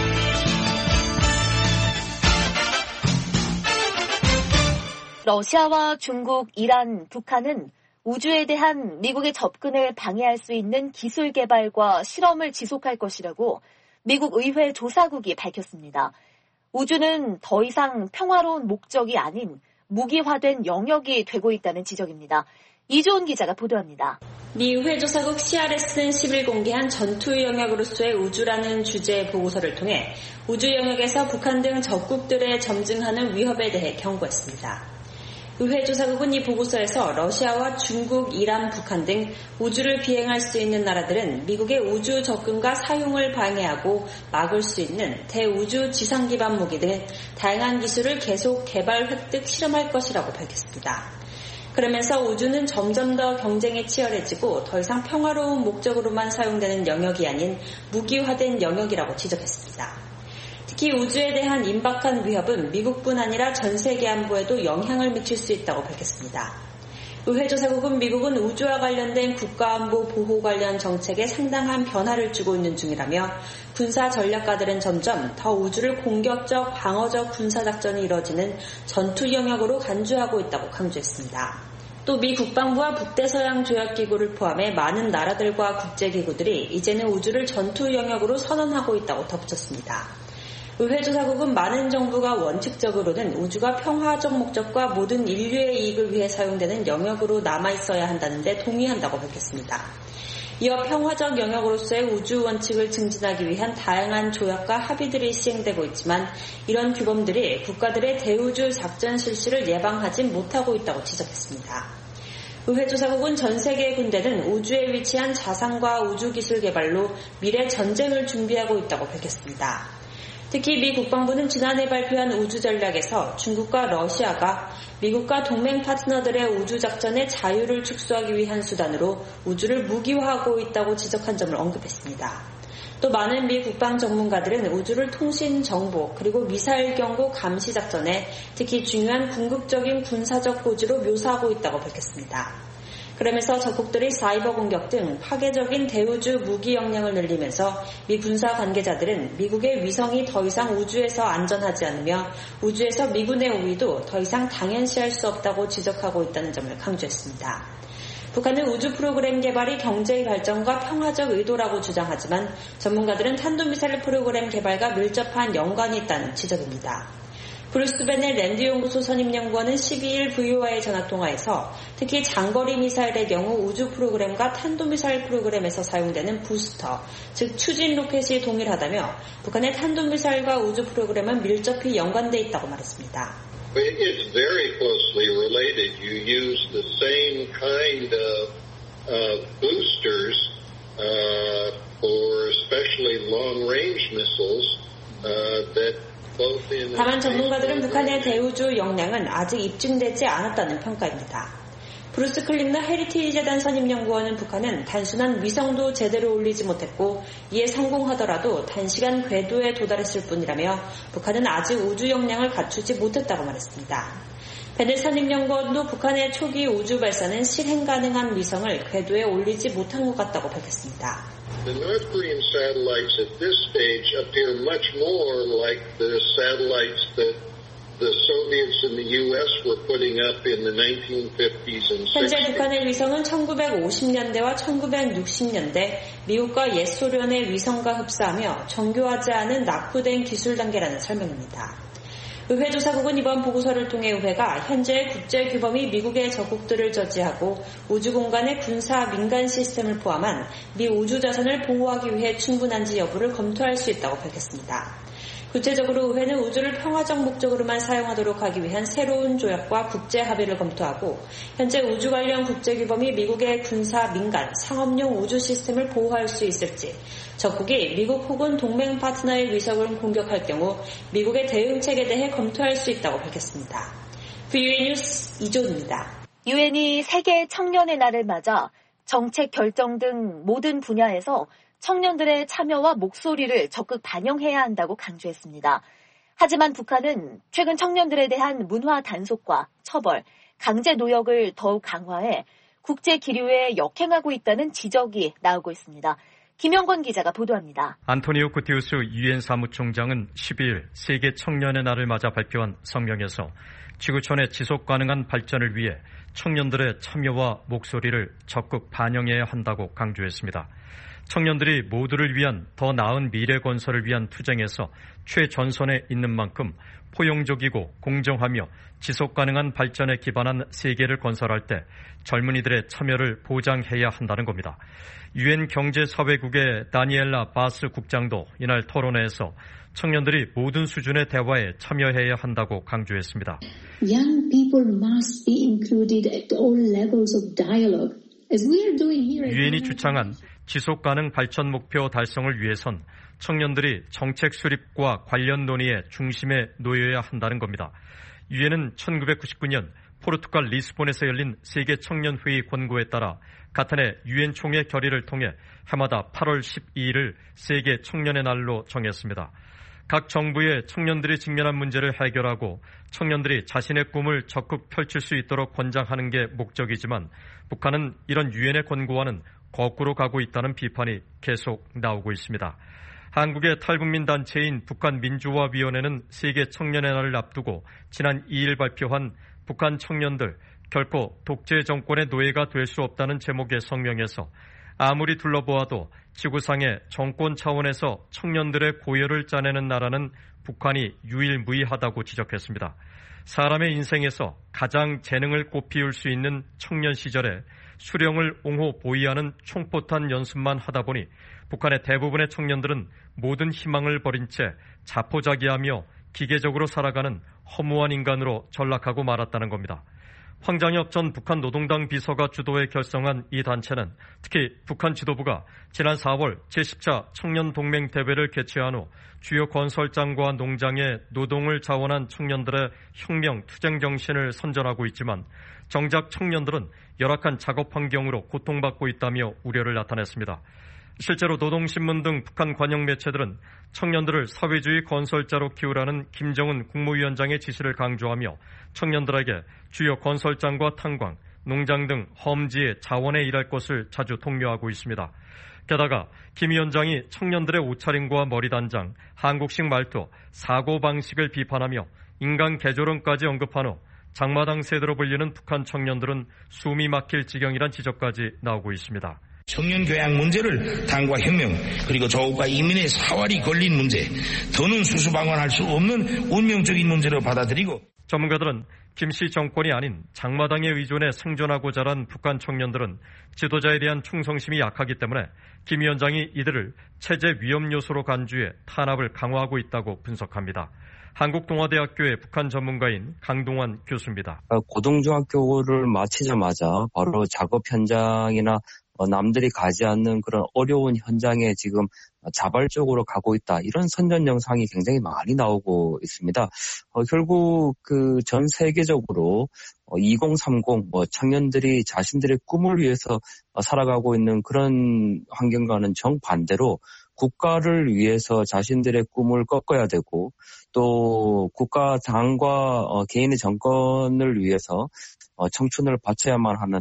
러시아와 중국, 이란, 북한은 우주에 대한 미국의 접근을 방해할 수 있는 기술 개발과 실험을 지속할 것이라고 미국 의회 조사국이 밝혔습니다. 우주는 더 이상 평화로운 목적이 아닌 무기화된 영역이 되고 있다는 지적입니다. 이조은 기자가 보도합니다. 미 의회 조사국 씨알에스는 십일 공개한 전투 영역으로서의 우주라는 주제의 보고서를 통해 우주 영역에서 북한 등 적국들의 점증하는 위협에 대해 경고했습니다. 의회 조사국은 이 보고서에서 러시아와 중국, 이란, 북한 등 우주를 비행할 수 있는 나라들은 미국의 우주 접근과 사용을 방해하고 막을 수 있는 대우주 지상 기반 무기 등 다양한 기술을 계속 개발, 획득, 실험할 것이라고 밝혔습니다. 그러면서 우주는 점점 더 경쟁에 치열해지고 더 이상 평화로운 목적으로만 사용되는 영역이 아닌 무기화된 영역이라고 지적했습니다. 특히 우주에 대한 임박한 위협은 미국뿐 아니라 전 세계 안보에도 영향을 미칠 수 있다고 밝혔습니다. 의회 조사국은 미국은 우주와 관련된 국가안보 보호 관련 정책에 상당한 변화를 주고 있는 중이라며 군사 전략가들은 점점 더 우주를 공격적, 방어적 군사작전이 이뤄지는 전투 영역으로 간주하고 있다고 강조했습니다. 또 미 국방부와 북대서양 조약기구를 포함해 많은 나라들과 국제기구들이 이제는 우주를 전투 영역으로 선언하고 있다고 덧붙였습니다. 의회 조사국은 많은 정부가 원칙적으로는 우주가 평화적 목적과 모든 인류의 이익을 위해 사용되는 영역으로 남아있어야 한다는 데 동의한다고 밝혔습니다. 이어 평화적 영역으로서의 우주 원칙을 증진하기 위한 다양한 조약과 합의들이 시행되고 있지만 이런 규범들이 국가들의 대우주 작전 실시를 예방하지 못하고 있다고 지적했습니다. 의회 조사국은 전 세계의 군대는 우주에 위치한 자산과 우주기술 개발로 미래 전쟁을 준비하고 있다고 밝혔습니다. 특히 미 국방부는 지난해 발표한 우주 전략에서 중국과 러시아가 미국과 동맹 파트너들의 우주 작전의 자유를 축소하기 위한 수단으로 우주를 무기화하고 있다고 지적한 점을 언급했습니다. 또 많은 미 국방 전문가들은 우주를 통신, 정보, 그리고 미사일 경고 감시 작전에 특히 중요한 궁극적인 군사적 고지로 묘사하고 있다고 밝혔습니다. 그러면서 적국들의 사이버 공격 등 파괴적인 대우주 무기 역량을 늘리면서 미 군사 관계자들은 미국의 위성이 더 이상 우주에서 안전하지 않으며 우주에서 미군의 우위도 더 이상 당연시할 수 없다고 지적하고 있다는 점을 강조했습니다. 북한은 우주 프로그램 개발이 경제의 발전과 평화적 의도라고 주장하지만 전문가들은 탄도미사일 프로그램 개발과 밀접한 연관이 있다는 지적입니다. 브루스 벤의 랜드 연구소 선임 연구원은 십이일 브이오아이 전화통화에서 특히 장거리 미사일의 경우 우주 프로그램과 탄도미사일 프로그램에서 사용되는 부스터, 즉 추진 로켓이 동일하다며 북한의 탄도미사일과 우주 프로그램은 밀접히 연관돼 있다고 말했습니다. It's very closely related. You use the same kind of uh, boosters uh, for especially long-range missiles uh, that 다만 전문가들은 북한의 대우주 역량은 아직 입증되지 않았다는 평가입니다. 브루스 클림너 헤리티지 재단 선임연구원은 북한은 단순한 위성도 제대로 올리지 못했고 이에 성공하더라도 단시간 궤도에 도달했을 뿐이라며 북한은 아직 우주 역량을 갖추지 못했다고 말했습니다. 베넬 선임연구원도 북한의 초기 우주 발사는 실행 가능한 위성을 궤도에 올리지 못한 것 같다고 밝혔습니다. The North Korean satellites at this stage appear much more like the satellites that the Soviets and the U S were putting up in the nineteen fifties and sixties. 현재 북한의 위성은 천구백오십년대와 천구백육십년대 미국과 옛 소련의 위성과 흡사하며 정교하지 않은 낙후된 기술 단계라는 설명입니다. 의회 조사국은 이번 보고서를 통해 의회가 현재의 국제 규범이 미국의 적국들을 저지하고 우주 공간의 군사 민간 시스템을 포함한 미 우주 자산을 보호하기 위해 충분한지 여부를 검토할 수 있다고 밝혔습니다. 구체적으로 의회는 우주를 평화적 목적으로만 사용하도록 하기 위한 새로운 조약과 국제 합의를 검토하고 현재 우주 관련 국제 규범이 미국의 군사, 민간, 상업용 우주 시스템을 보호할 수 있을지, 적국이 미국 혹은 동맹 파트너의 위성을 공격할 경우 미국의 대응책에 대해 검토할 수 있다고 밝혔습니다. 브이오에이 뉴스 이조은입니다. 유엔이 세계 청년의 날을 맞아 정책 결정 등 모든 분야에서 청년들의 참여와 목소리를 적극 반영해야 한다고 강조했습니다. 하지만 북한은 최근 청년들에 대한 문화 단속과 처벌, 강제 노역을 더욱 강화해 국제 기류에 역행하고 있다는 지적이 나오고 있습니다. 김영권 기자가 보도합니다. 안토니오 구테우스 유엔 사무총장은 십이일 세계 청년의 날을 맞아 발표한 성명에서 지구촌의 지속 가능한 발전을 위해 청년들의 참여와 목소리를 적극 반영해야 한다고 강조했습니다. 청년들이 모두를 위한 더 나은 미래 건설을 위한 투쟁에서 최전선에 있는 만큼 포용적이고 공정하며 지속 가능한 발전에 기반한 세계를 건설할 때 젊은이들의 참여를 보장해야 한다는 겁니다. 유엔 경제사회국의 다니엘라 바스 국장도 이날 토론회에서 청년들이 모든 수준의 대화에 참여해야 한다고 강조했습니다. Young people must be included at all levels of dialogue. As we are doing here. 유엔이 주창한 지속 가능 발전 목표 달성을 위해선 청년들이 정책 수립과 관련 논의의 중심에 놓여야 한다는 겁니다. 유엔은 천구백구십구년 포르투갈 리스본에서 열린 세계 청년회의 권고에 따라 같은 해 유엔 총회 결의를 통해 해마다 팔월 십이일을 세계 청년의 날로 정했습니다. 각 정부의 청년들이 직면한 문제를 해결하고 청년들이 자신의 꿈을 적극 펼칠 수 있도록 권장하는 게 목적이지만 북한은 이런 유엔의 권고와는 거꾸로 가고 있다는 비판이 계속 나오고 있습니다. 한국의 탈북민 단체인 북한민주화위원회는 세계 청년의 날을 앞두고 지난 이일 발표한 북한 청년들 결코 독재 정권의 노예가 될 수 없다는 제목의 성명에서 아무리 둘러보아도 지구상의 정권 차원에서 청년들의 고열을 짜내는 나라는 북한이 유일무이하다고 지적했습니다. 사람의 인생에서 가장 재능을 꽃피울 수 있는 청년 시절에 수령을 옹호 보위하는 총포탄 연습만 하다 보니 북한의 대부분의 청년들은 모든 희망을 버린 채 자포자기하며 기계적으로 살아가는 허무한 인간으로 전락하고 말았다는 겁니다. 황장엽 전 북한 노동당 비서가 주도해 결성한 이 단체는 특히 북한 지도부가 지난 사월 제십 차 청년동맹 대회를 개최한 후 주요 건설장과 농장에 노동을 자원한 청년들의 혁명, 투쟁 정신을 선전하고 있지만 정작 청년들은 열악한 작업 환경으로 고통받고 있다며 우려를 나타냈습니다. 실제로 노동신문 등 북한 관영 매체들은 청년들을 사회주의 건설자로 키우라는 김정은 국무위원장의 지시를 강조하며 청년들에게 주요 건설장과 탄광, 농장 등 험지의 자원에 일할 것을 자주 독려하고 있습니다. 게다가 김 위원장이 청년들의 옷차림과 머리단장, 한국식 말투, 사고방식을 비판하며 인간 개조론까지 언급한 후 장마당 세대로 불리는 북한 청년들은 숨이 막힐 지경이란 지적까지 나오고 있습니다. 청년 교양 문제를 당과 혁명 그리고 조국과 인민의 사활이 걸린 문제, 더는 수수방관할 수 없는 운명적인 문제로 받아들이고 전문가들은 김씨 정권이 아닌 장마당에 의존해 생존하고 자란 북한 청년들은 지도자에 대한 충성심이 약하기 때문에 김 위원장이 이들을 체제 위험 요소로 간주해 탄압을 강화하고 있다고 분석합니다. 한국동아대학교의 북한 전문가인 강동환 교수입니다. 고등중학교를 마치자마자 바로 작업 현장이나 남들이 가지 않는 그런 어려운 현장에 지금 자발적으로 가고 있다. 이런 선전 영상이 굉장히 많이 나오고 있습니다. 어, 결국 그 전 세계적으로 어, 이공삼공 뭐 청년들이 자신들의 꿈을 위해서 어, 살아가고 있는 그런 환경과는 정반대로 국가를 위해서 자신들의 꿈을 꺾어야 되고 또 국가 당과 어, 개인의 정권을 위해서 어, 청춘을 바쳐야만 하는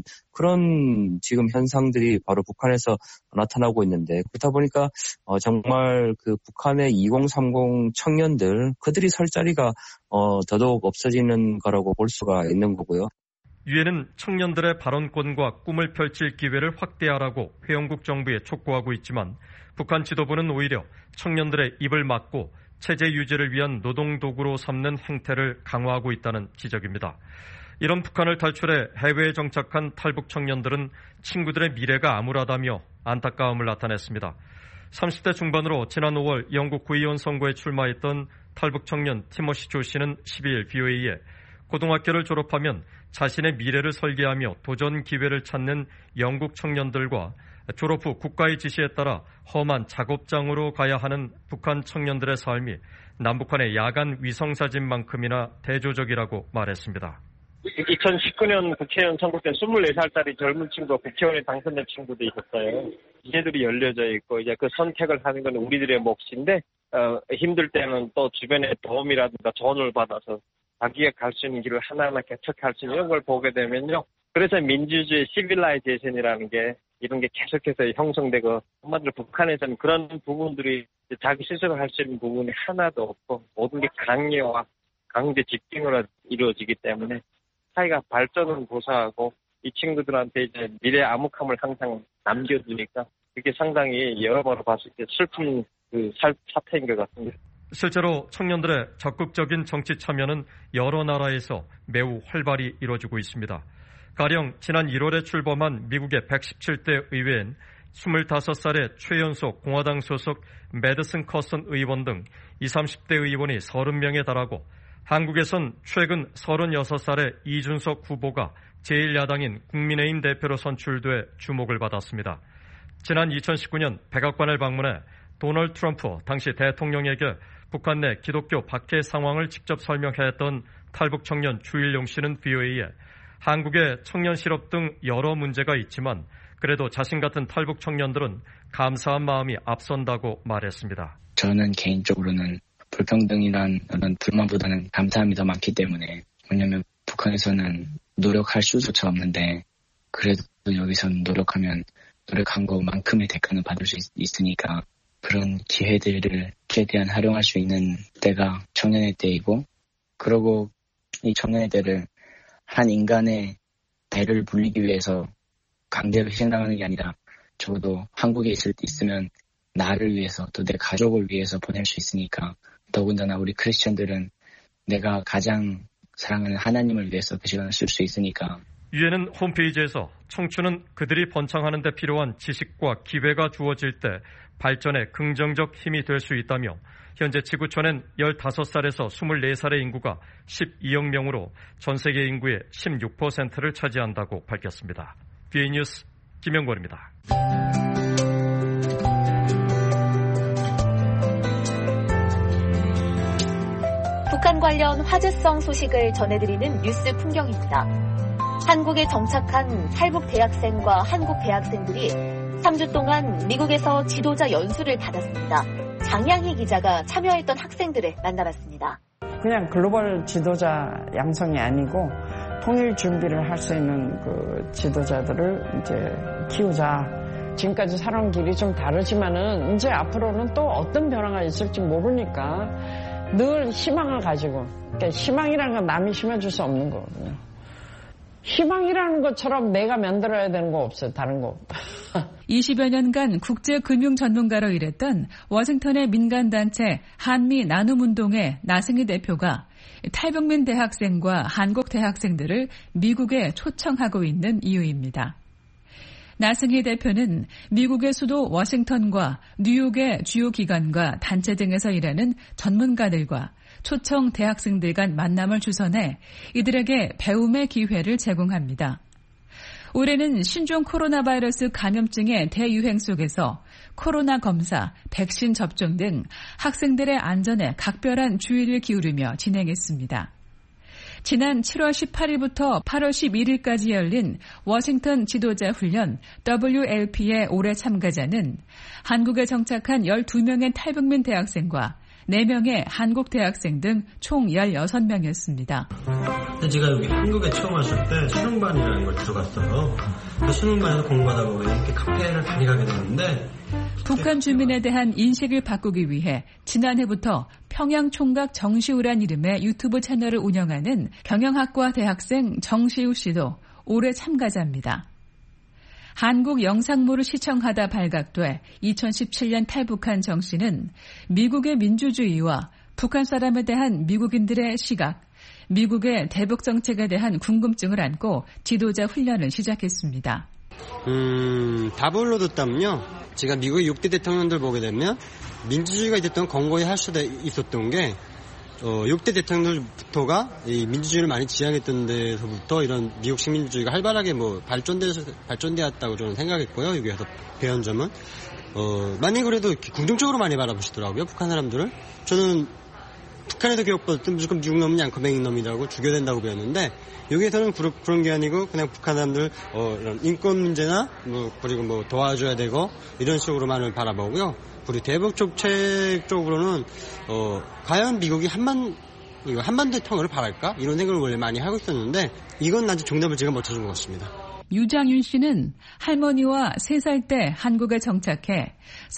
그런 지금 현상들이 바로 북한에서 나타나고 있는데 그렇다 보니까 어, 정말 그 북한의 이공삼공 청년들 그들이 설 자리가 어, 더더욱 없어지는 거라고 볼 수가 있는 거고요. 유엔은 청년들의 발언권과 꿈을 펼칠 기회를 확대하라고 회원국 정부에 촉구하고 있지만 북한 지도부는 오히려 청년들의 입을 막고 체제 유지를 위한 노동도구로 삼는 행태를 강화하고 있다는 지적입니다. 이런 북한을 탈출해 해외에 정착한 탈북 청년들은 친구들의 미래가 암울하다며 안타까움을 나타냈습니다. 삼십 대 중반으로 지난 오월 영국 구의원 선거에 출마했던 탈북 청년 티머시 조 씨는 십이 일 비오에이에 고등학교를 졸업하면 자신의 미래를 설계하며 도전 기회를 찾는 영국 청년들과 졸업 후 국가의 지시에 따라 험한 작업장으로 가야 하는 북한 청년들의 삶이 남북한의 야간 위성사진만큼이나 대조적이라고 말했습니다. 이천십구 년 국회의원 선거 때 스물네 살짜리 젊은 친구가 국회의원에 당선된 친구도 있었어요. 이제들이 열려져 있고 이제 그 선택을 하는 건 우리들의 몫인데 어, 힘들 때는 또 주변의 도움이라든가 조언을 받아서 자기가 갈 수 있는 길을 하나하나 개척할 수 있는 이런 걸 보게 되면요. 그래서 민주주의 시빌라이제이션이라는 게 이런 게 계속해서 형성되고 한마디로 북한에서는 그런 부분들이 자기 스스로 할 수 있는 부분이 하나도 없고 모든 게 강요와 강제 집중으로 이루어지기 때문에 사회가 발전은 고사하고 이 친구들한테 이제 미래 암묵함을 항상 남겨두니까 그게 상당히 여러모로 봤을 때 슬픈 그 사태인 것 같습니다. 실제로 청년들의 적극적인 정치 참여는 여러 나라에서 매우 활발히 이루어지고 있습니다. 가령 지난 일월에 출범한 미국의 백십칠 대 의회엔 스물다섯 살의 최연소 공화당 소속 매드슨 커슨 의원 등 이십, 삼십 대 의원이 서른 명에 달하고 한국에선 최근 서른여섯 살의 이준석 후보가 제일 야당인 국민의힘 대표로 선출돼 주목을 받았습니다. 지난 이천십구 년 백악관을 방문해 도널드 트럼프 당시 대통령에게 북한 내 기독교 박해 상황을 직접 설명했던 탈북 청년 주일용 씨는 비오에이에 한국의 청년 실업 등 여러 문제가 있지만 그래도 자신 같은 탈북 청년들은 감사한 마음이 앞선다고 말했습니다. 저는 개인적으로는 불평등이란 그런 불만보다는 감사함이 더 많기 때문에 왜냐하면 북한에서는 노력할 수조차 없는데 그래도 여기서는 노력하면 노력한 것만큼의 대가는 받을 수 있, 있으니까 그런 기회들을 최대한 활용할 수 있는 때가 청년의 때이고 그리고 이 청년의 때를 한 인간의 대를 불리기 위해서 강제로 희생당하는 게 아니라 적어도 한국에 있을, 있으면 나를 위해서 또 내 가족을 위해서 보낼 수 있으니까 더군다나 우리 크리스천들은 내가 가장 사랑하는 하나님을 위해서 그 시간을 쓸 수 있으니까. 유엔은 홈페이지에서 청춘은 그들이 번창하는 데 필요한 지식과 기회가 주어질 때 발전에 긍정적 힘이 될 수 있다며 현재 지구촌엔 열다섯 살에서 스물네 살의 인구가 십이억 명으로 전 세계 인구의 십육 퍼센트를 차지한다고 밝혔습니다. 비에이 뉴스 김영권입니다. 북한 관련 화제성 소식을 전해드리는 뉴스 풍경입니다. 한국에 정착한 탈북 대학생과 한국 대학생들이 삼 주 동안 미국에서 지도자 연수를 받았습니다. 장양희 기자가 참여했던 학생들을 만나봤습니다. 그냥 글로벌 지도자 양성이 아니고 통일 준비를 할 수 있는 그 지도자들을 이제 키우자. 지금까지 살아온 길이 좀 다르지만은 이제 앞으로는 또 어떤 변화가 있을지 모르니까 늘 희망을 가지고, 그러니까 희망이라는 건 남이 심어줄 수 없는 거거든요. 희망이라는 것처럼 내가 만들어야 되는 거 없어요. 다른 거. 이십여 년간 국제금융 전문가로 일했던 워싱턴의 민간단체 한미 나눔운동의 나승희 대표가 탈북민 대학생과 한국 대학생들을 미국에 초청하고 있는 이유입니다. 나승희 대표는 미국의 수도 워싱턴과 뉴욕의 주요 기관과 단체 등에서 일하는 전문가들과 초청 대학생들 간 만남을 주선해 이들에게 배움의 기회를 제공합니다. 올해는 신종 코로나 바이러스 감염증의 대유행 속에서 코로나 검사, 백신 접종 등 학생들의 안전에 각별한 주의를 기울이며 진행했습니다. 지난 칠월 십팔일부터 팔월 십일일까지 열린 워싱턴 지도자 훈련 더블유엘피의 올해 참가자는 한국에 정착한 열두 명의 탈북민 대학생과 네 명의 한국 대학생 등 총 열여섯 명이었습니다. 제가 여기 한국에 처음 왔을 때 수능반이라는 걸 들어갔어요. 그 수능반에서 공부하다 보면 이렇게 카페를 많이 가게 되는데 북한 주민에 대한 인식을 바꾸기 위해 지난해부터 평양총각 정시우란 이름의 유튜브 채널을 운영하는 경영학과 대학생 정시우 씨도 올해 참가자입니다. 한국 영상물을 시청하다 발각돼 이천십칠 년 탈북한 정 씨는 미국의 민주주의와 북한 사람에 대한 미국인들의 시각, 미국의 대북 정책에 대한 궁금증을 안고 지도자 훈련을 시작했습니다. 음, 답을 얻었다면요. 제가 미국의 육 대 대통령들 보게 되면 민주주의가 됐던 권고히 할 수도 있었던 게 어, 육 대 대통령들부터가 이 민주주의를 많이 지향했던 데서부터 이런 미국 식민주의가 활발하게 뭐 발전돼, 발전되었다고 저는 생각했고요. 여기에서 배운 점은. 어, 많이 그래도 긍정적으로 많이 바라보시더라고요. 북한 사람들을. 저는 북한에서 교육받을 무조건 미국 놈은 양커뱅이 놈이라고 죽여야 된다고 배웠는데, 여기에서는 그런, 그런 게 아니고 그냥 북한 사람들, 어, 이런 인권 문제나, 뭐, 그리고 뭐 도와줘야 되고, 이런 식으로만을 바라보고요. 그리고 대북 정책 쪽으로는 어, 과연 미국이 한반 이거 한반도 통일을 바랄까 이런 생각을 원래 많이 하고 있었는데 이건 아직 정답을 제가 못 찾은 것 같습니다. 유장윤 씨는 할머니와 세 살 때 한국에 정착해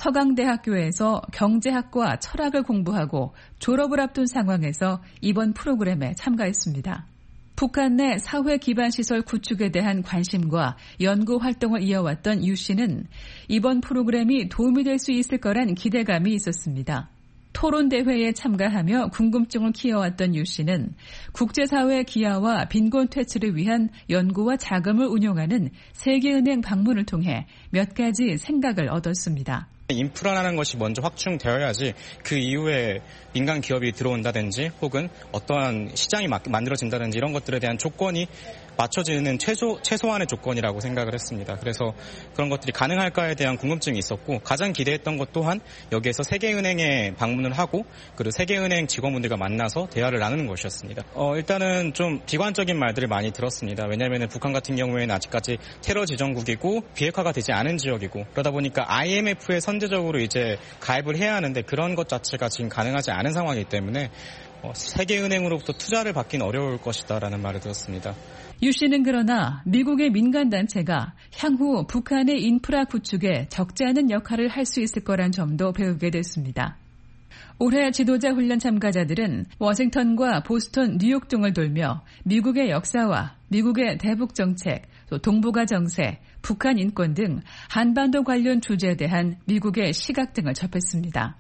서강대학교에서 경제학과 철학을 공부하고 졸업을 앞둔 상황에서 이번 프로그램에 참가했습니다. 북한 내 사회 기반 시설 구축에 대한 관심과 연구 활동을 이어왔던 유 씨는 이번 프로그램이 도움이 될 수 있을 거란 기대감이 있었습니다. 토론 대회에 참가하며 궁금증을 키워왔던 유 씨는 국제사회 기여와 빈곤 퇴치를 위한 연구와 자금을 운용하는 세계은행 방문을 통해 몇 가지 생각을 얻었습니다. 인프라라는 것이 먼저 확충되어야지 그 이후에 민간 기업이 들어온다든지 혹은 어떠한 시장이 만들어진다든지 이런 것들에 대한 조건이 맞춰지는 최소, 최소한의 조건이라고 생각을 했습니다. 그래서 그런 것들이 가능할까에 대한 궁금증이 있었고 가장 기대했던 것 또한 여기에서 세계은행에 방문을 하고 그리고 세계은행 직원분들과 만나서 대화를 나누는 것이었습니다. 어, 일단은 좀 비관적인 말들을 많이 들었습니다. 왜냐하면 북한 같은 경우에는 아직까지 테러 지정국이고 비핵화가 되지 않은 지역이고 그러다 보니까 아이엠에프에 선제적으로 이제 가입을 해야 하는데 그런 것 자체가 지금 가능하지 않은 상황이기 때문에 어, 세계은행으로부터 투자를 받기는 어려울 것이다라는 말을 들었습니다. 유 씨는 그러나 미국의 민간단체가 향후 북한의 인프라 구축에 적지 않은 역할을 할 수 있을 거란 점도 배우게 됐습니다. 올해 지도자 훈련 참가자들은 워싱턴과 보스턴, 뉴욕 등을 돌며 미국의 역사와 미국의 대북 정책, 또 동북아 정세, 북한 인권 등 한반도 관련 주제에 대한 미국의 시각 등을 접했습니다.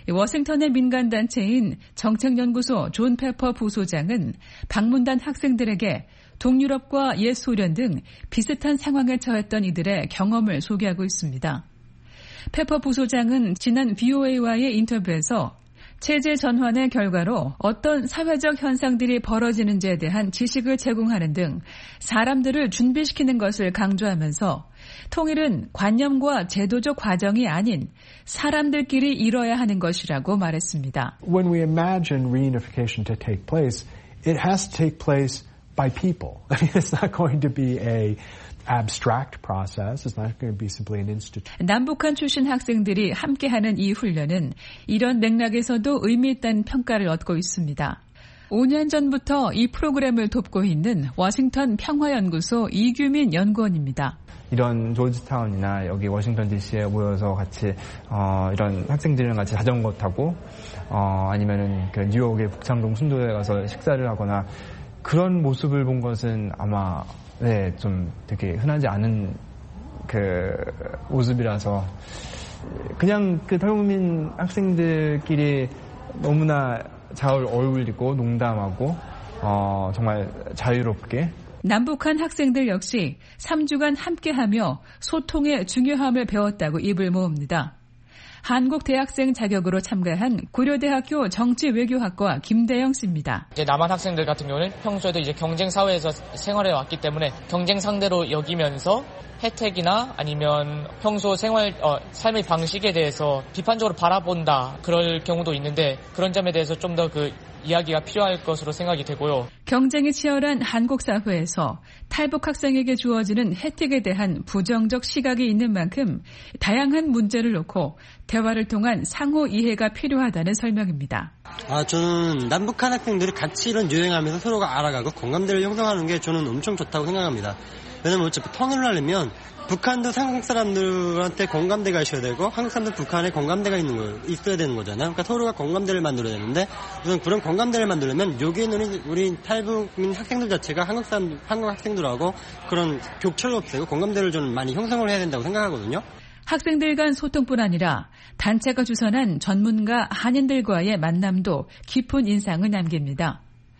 워싱턴의 민간단체인 정책연구소 존 페퍼 부소장은 방문단 학생들에게 동유럽과 옛 소련 등 비슷한 상황에 처했던 이들의 경험을 소개하고 있습니다. 페퍼 부소장은 지난 브이오에이와의 인터뷰에서 체제 전환의 결과로 어떤 사회적 현상들이 벌어지는지에 대한 지식을 제공하는 등 사람들을 준비시키는 것을 강조하면서 통일은 관념과 제도적 과정이 아닌 사람들끼리 이뤄야 하는 것이라고 말했습니다. When we imagine reunification to take place, it has to take place by people. I mean, it's not going to be a abstract process. It's not going to be simply an institute. 남북한 출신 학생들이 함께하는 이 훈련은 이런 맥락에서도 의미 있다는 평가를 얻고 있습니다. 오 년 전부터 이 프로그램을 돕고 있는 워싱턴 평화연구소 이규민 연구원입니다. 이런 조지타운이나 여기 워싱턴 디씨에 모여서 같이 어, 이런 학생들이랑 같이 자전거 타고 어, 아니면은 그 뉴욕의 북창동 순도에 가서 식사를 하거나 그런 모습을 본 것은 아마 네, 좀 되게 흔하지 않은 그 모습이라서 그냥 그 탈북민 학생들끼리 너무나 잘 어울리고 농담하고 어, 정말 자유롭게 남북한 학생들 역시 삼 주간 함께하며 소통의 중요함을 배웠다고 입을 모읍니다. 한국 대학생 자격으로 참가한 고려대학교 정치외교학과 김대영 씨입니다. 이제 남한 학생들 같은 경우는 평소에도 이제 경쟁 사회에서 생활해 왔기 때문에 경쟁 상대로 여기면서 혜택이나 아니면 평소 생활 어, 삶의 방식에 대해서 비판적으로 바라본다 그럴 경우도 있는데 그런 점에 대해서 좀 더 그 이야기가 필요할 것으로 생각이 되고요. 경쟁이 치열한 한국 사회에서 탈북 학생에게 주어지는 혜택에 대한 부정적 시각이 있는 만큼 다양한 문제를 놓고 대화를 통한 상호 이해가 필요하다는 설명입니다. 아, 저는 남북한 학생들이 같이 이런 여행하면서 서로가 알아가고 공감대를 형성하는 게 저는 엄청 좋다고 생각합니다. 왜냐면 어차피 통일을 하려면 북한도 한국 사람들한테 공감대가 있어야 되고 한국 사람도 북한에 공감대가 있는 거 있어야 되는 거잖아요. 그러니까 서로가 공감대를 만들어야 되는데 우선 그런 공감대를 만들려면 여기에는 우리, 우리 탈북민 학생들 자체가 한국 사람 한국 학생들하고 그런 격차를 없애고 공감대를 좀 많이 형성을 해야 된다고 생각하거든요. 학생들 간 소통뿐 아니라 단체가 주선한 전문가 한인들과의 만남도 깊은 인상을 남깁니다.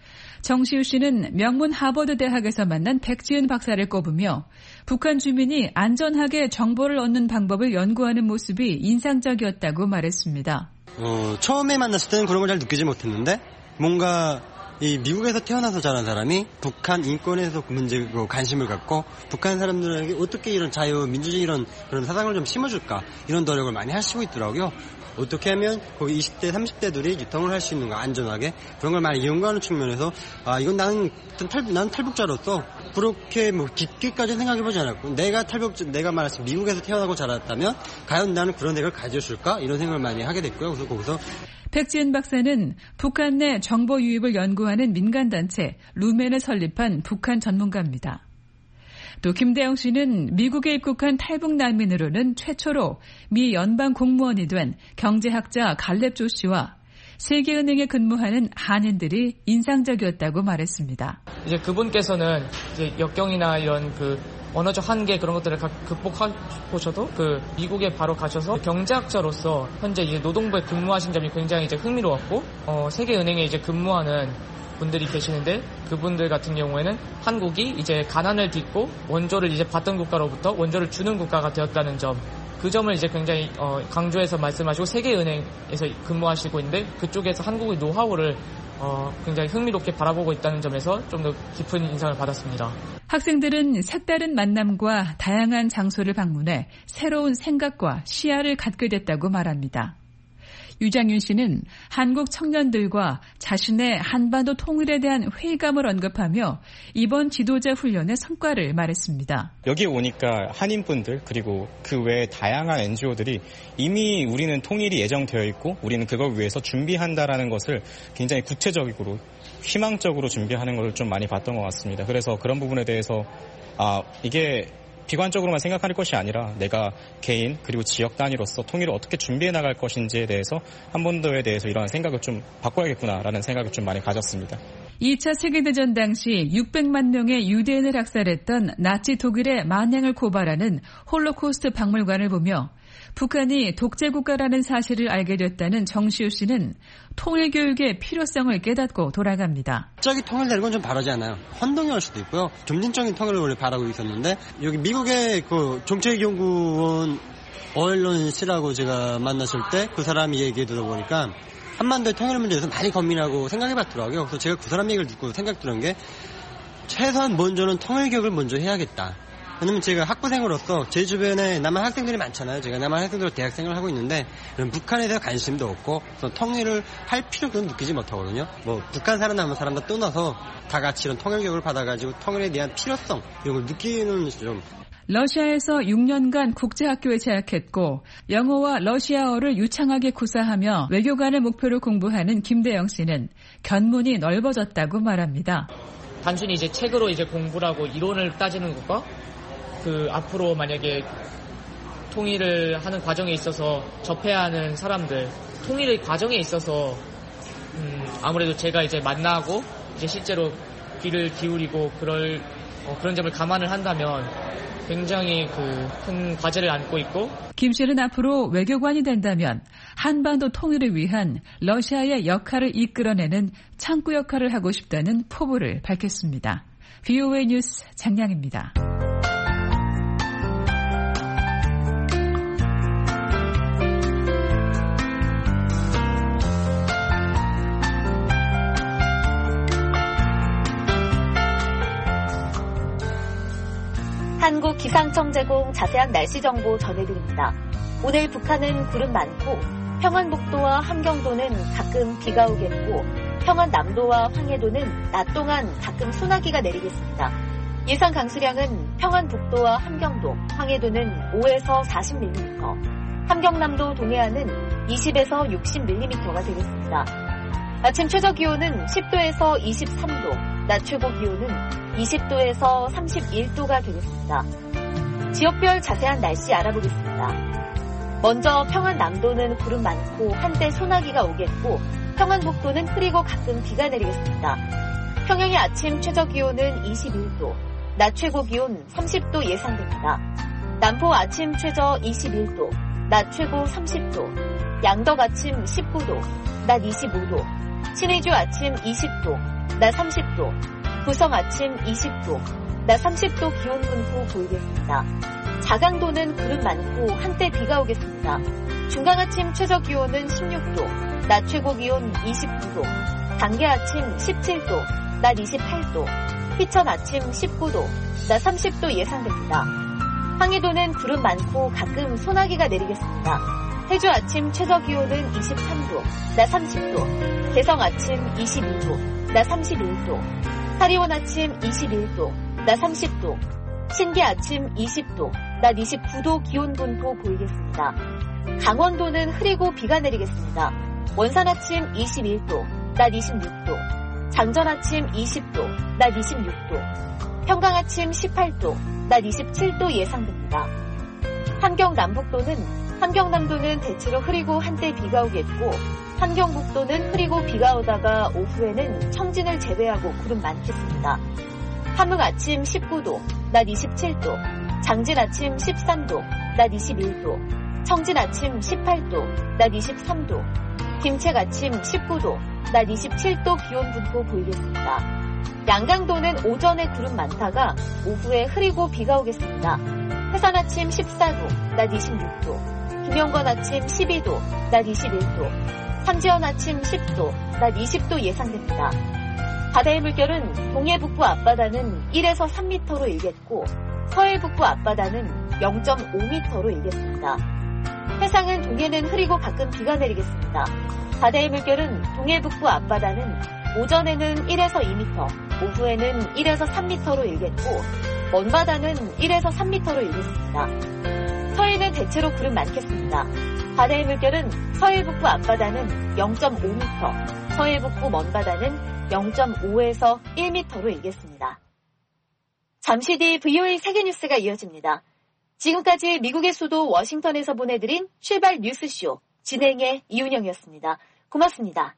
정시우 씨는 명문 하버드 대학에서 만난 백지은 박사를 꼽으며 북한 주민이 안전하게 정보를 얻는 방법을 연구하는 모습이 인상적이었다고 말했습니다. 어, 처음에 만났을 때는 그런 걸 잘 느끼지 못했는데 뭔가 이 미국에서 태어나서 자란 사람이 북한 인권에서 문제에 관심을 갖고 북한 사람들에게 어떻게 이런 자유, 민주주의 이런 그런 사상을 좀 심어줄까 이런 노력을 많이 하시고 있더라고요. 어떻게 하면 거기 이십 대, 삼십 대들이 유통을 할 수 있는가 안전하게 그런 걸 많이 연구하는 측면에서 아 이건 나는 탈 나는 탈북자로서 그렇게 뭐 깊게까지 생각해보지 않았고 내가 탈북 내가 말했을 미국에서 태어나고 자랐다면 과연 나는 그런 애를 가졌을까 이런 생각을 많이 하게 됐고요. 그래서 거기서 백지은 박사는 북한 내 정보 유입을 연구하는 민간단체 루멘을 설립한 북한 전문가입니다. 또 김대영 씨는 미국에 입국한 탈북 난민으로는 최초로 미 연방 공무원이 된 경제학자 갈렙 조 씨와 세계은행에 근무하는 한인들이 인상적이었다고 말했습니다. 이제 그분께서는 이제 역경이나 이런 그 언어적 한계 그런 것들을 극복하셔도 그 미국에 바로 가셔서 경제학자로서 현재 이제 노동부에 근무하신 점이 굉장히 이제 흥미로웠고 어, 세계은행에 이제 근무하는 분들이 계시는데 그분들 같은 경우에는 한국이 이제 가난을 딛고 원조를 이제 받던 국가로부터 원조를 주는 국가가 되었다는 점, 그 점을 이제 굉장히 어, 강조해서 말씀하시고 세계은행에서 근무하시고 있는데 그쪽에서 한국의 노하우를 어, 굉장히 흥미롭게 바라보고 있다는 점에서 좀 더 깊은 인상을 받았습니다. 학생들은 색다른 만남과 다양한 장소를 방문해 새로운 생각과 시야를 갖게 됐다고 말합니다. 유장윤 씨는 한국 청년들과 자신의 한반도 통일에 대한 회의감을 언급하며 이번 지도자 훈련의 성과를 말했습니다. 여기 오니까 한인분들 그리고 그 외에 다양한 엔지오들이 이미 우리는 통일이 예정되어 있고 우리는 그걸 위해서 준비한다라는 것을 굉장히 구체적으로 희망적으로 준비하는 것을 좀 많이 봤던 것 같습니다. 그래서 그런 부분에 대해서 아 이게 비관적으로만 생각할 것이 아니라 내가 개인 그리고 지역 단위로서 통일을 어떻게 준비해 나갈 것인지에 대해서 한반도에 대해서 이런 생각을 좀 바꿔야겠구나라는 생각을 좀 많이 가졌습니다. 이 차 세계대전 당시 육백만 명의 유대인을 학살했던 나치 독일의 만행을 고발하는 홀로코스트 박물관을 보며 북한이 독재국가라는 사실을 알게 됐다는 정시우 씨는 통일교육의 필요성을 깨닫고 돌아갑니다. 갑자기 통일되는 건 좀 바라지 않아요. 혼동이 올 수도 있고요. 점진적인 통일을 원래 바라고 있었는데 여기 미국의 그 정책연구원 어일런 씨라고 제가 만났을 때 그 사람이 얘기 들어보니까 한반도의 통일 문제에서 많이 고민하고 생각해봤더라고요. 그래서 제가 그 사람 얘기를 듣고 생각 들은 게 최소한 먼저는 통일교육을 먼저 해야겠다. 왜냐면 제가 학부생으로서 제 주변에 남한 학생들이 많잖아요. 제가 남한 학생들로 대학생활을 하고 있는데 북한에 대해 관심도 없고 통일을 할 필요도 느끼지 못하거든요. 뭐 북한 사람 남한 사람 다 떠나서 다 같이 이런 통일교육을 받아가지고 통일에 대한 필요성 이런 걸 느끼는 좀. 러시아에서 육 년간 국제학교에 재학했고 영어와 러시아어를 유창하게 구사하며 외교관을 목표로 공부하는 김대영 씨는 견문이 넓어졌다고 말합니다. 단순히 이제 책으로 이제 공부를 하고 이론을 따지는 것과 그 앞으로 만약에 통일을 하는 과정에 있어서 접해야 하는 사람들, 통일의 과정에 있어서 음 아무래도 제가 이제 만나고 이제 실제로 귀를 기울이고 그럴 어 그런 점을 감안을 한다면 굉장히 그 큰 과제를 안고 있고. 김 씨는 앞으로 외교관이 된다면 한반도 통일을 위한 러시아의 역할을 이끌어내는 창구 역할을 하고 싶다는 포부를 밝혔습니다. 브이오에이 뉴스 장량입니다. 한국기상청 제공 자세한 날씨 정보 전해드립니다. 오늘 북한은 구름 많고 평안북도와 함경도는 가끔 비가 오겠고 평안남도와 황해도는 낮 동안 가끔 소나기가 내리겠습니다. 예상 강수량은 평안북도와 함경도, 황해도는 오에서 사십 밀리미터, 함경남도 동해안은 이십에서 육십 밀리미터가 되겠습니다. 아침 최저기온은 십 도에서 이십삼 도, 낮 최고기온은 이십 도에서 삼십일 도가 되겠습니다. 지역별 자세한 날씨 알아보겠습니다. 먼저 평안남도는 구름 많고 한때 소나기가 오겠고 평안북도는 흐리고 가끔 비가 내리겠습니다. 평양의 아침 최저기온은 이십일 도, 낮 최고기온 삼십 도 예상됩니다. 남포 아침 최저 이십일 도, 낮 최고 삼십 도, 양덕 아침 십구 도, 낮 이십오 도, 신의주 아침 이십 도, 낮 삼십 도, 부성 아침 이십 도, 낮 삼십 도 기온 분포 보이겠습니다. 자강도는 구름 많고 한때 비가 오겠습니다. 중강 아침 최저 기온은 십육 도, 낮 최고 기온 이십구 도, 단계 아침 십칠 도, 낮 이십팔 도, 희천 아침 십구 도, 낮 삼십 도 예상됩니다. 황해도는 구름 많고 가끔 소나기가 내리겠습니다. 해주 아침 최저 기온은 이십삼 도, 낮 삼십 도, 개성 아침 이십이 도, 낮 삼십일 도, 사리원 아침 이십일 도, 낮 삼십 도, 신계 아침 이십 도, 낮 이십구 도 기온 분포 보이겠습니다. 강원도는 흐리고 비가 내리겠습니다. 원산 아침 이십일 도, 낮 이십육 도, 장전 아침 이십 도, 낮 이십육 도, 평강 아침 십팔 도, 낮 이십칠 도 예상됩니다. 함경 남북도는 함경남도는 대체로 흐리고 한때 비가 오겠고 함경북도는 흐리고 비가 오다가 오후에는 청진을 제외하고 구름 많겠습니다. 함흥 아침 십구 도, 낮 이십칠 도, 장진 아침 십삼 도, 낮 이십일 도, 청진 아침 십팔 도, 낮 이십삼 도, 김책 아침 십구 도, 낮 이십칠 도 기온 분포 보이겠습니다. 양강도는 오전에 구름 많다가 오후에 흐리고 비가 오겠습니다. 해산 아침 십사 도, 낮 이십육 도, 김영건 아침 십이 도, 낮 이십일 도, 삼지연 아침 십 도, 낮 이십 도 예상됩니다. 바다의 물결은 동해 북부 앞바다는 일에서 삼 미터로 일겠고 서해 북부 앞바다는 영 점 오 미터로 일겠습니다. 해상은 동해는 흐리고 가끔 비가 내리겠습니다. 바다의 물결은 동해 북부 앞바다는 오전에는 일에서 이 미터, 오후에는 일에서 삼 미터로 일겠고 먼바다는 일에서 삼 미터로 일겠습니다. 서해는 대체로 구름 많겠습니다. 바다의 물결은 서해 북부 앞바다는 영 점 오 미터, 서해 북부 먼바다는 영 점 오에서 일 미터로 일겠습니다. 잠시 뒤 브이오에이 세계뉴스가 이어집니다. 지금까지 미국의 수도 워싱턴에서 보내드린 출발 뉴스쇼 진행의 이윤영이었습니다. 고맙습니다.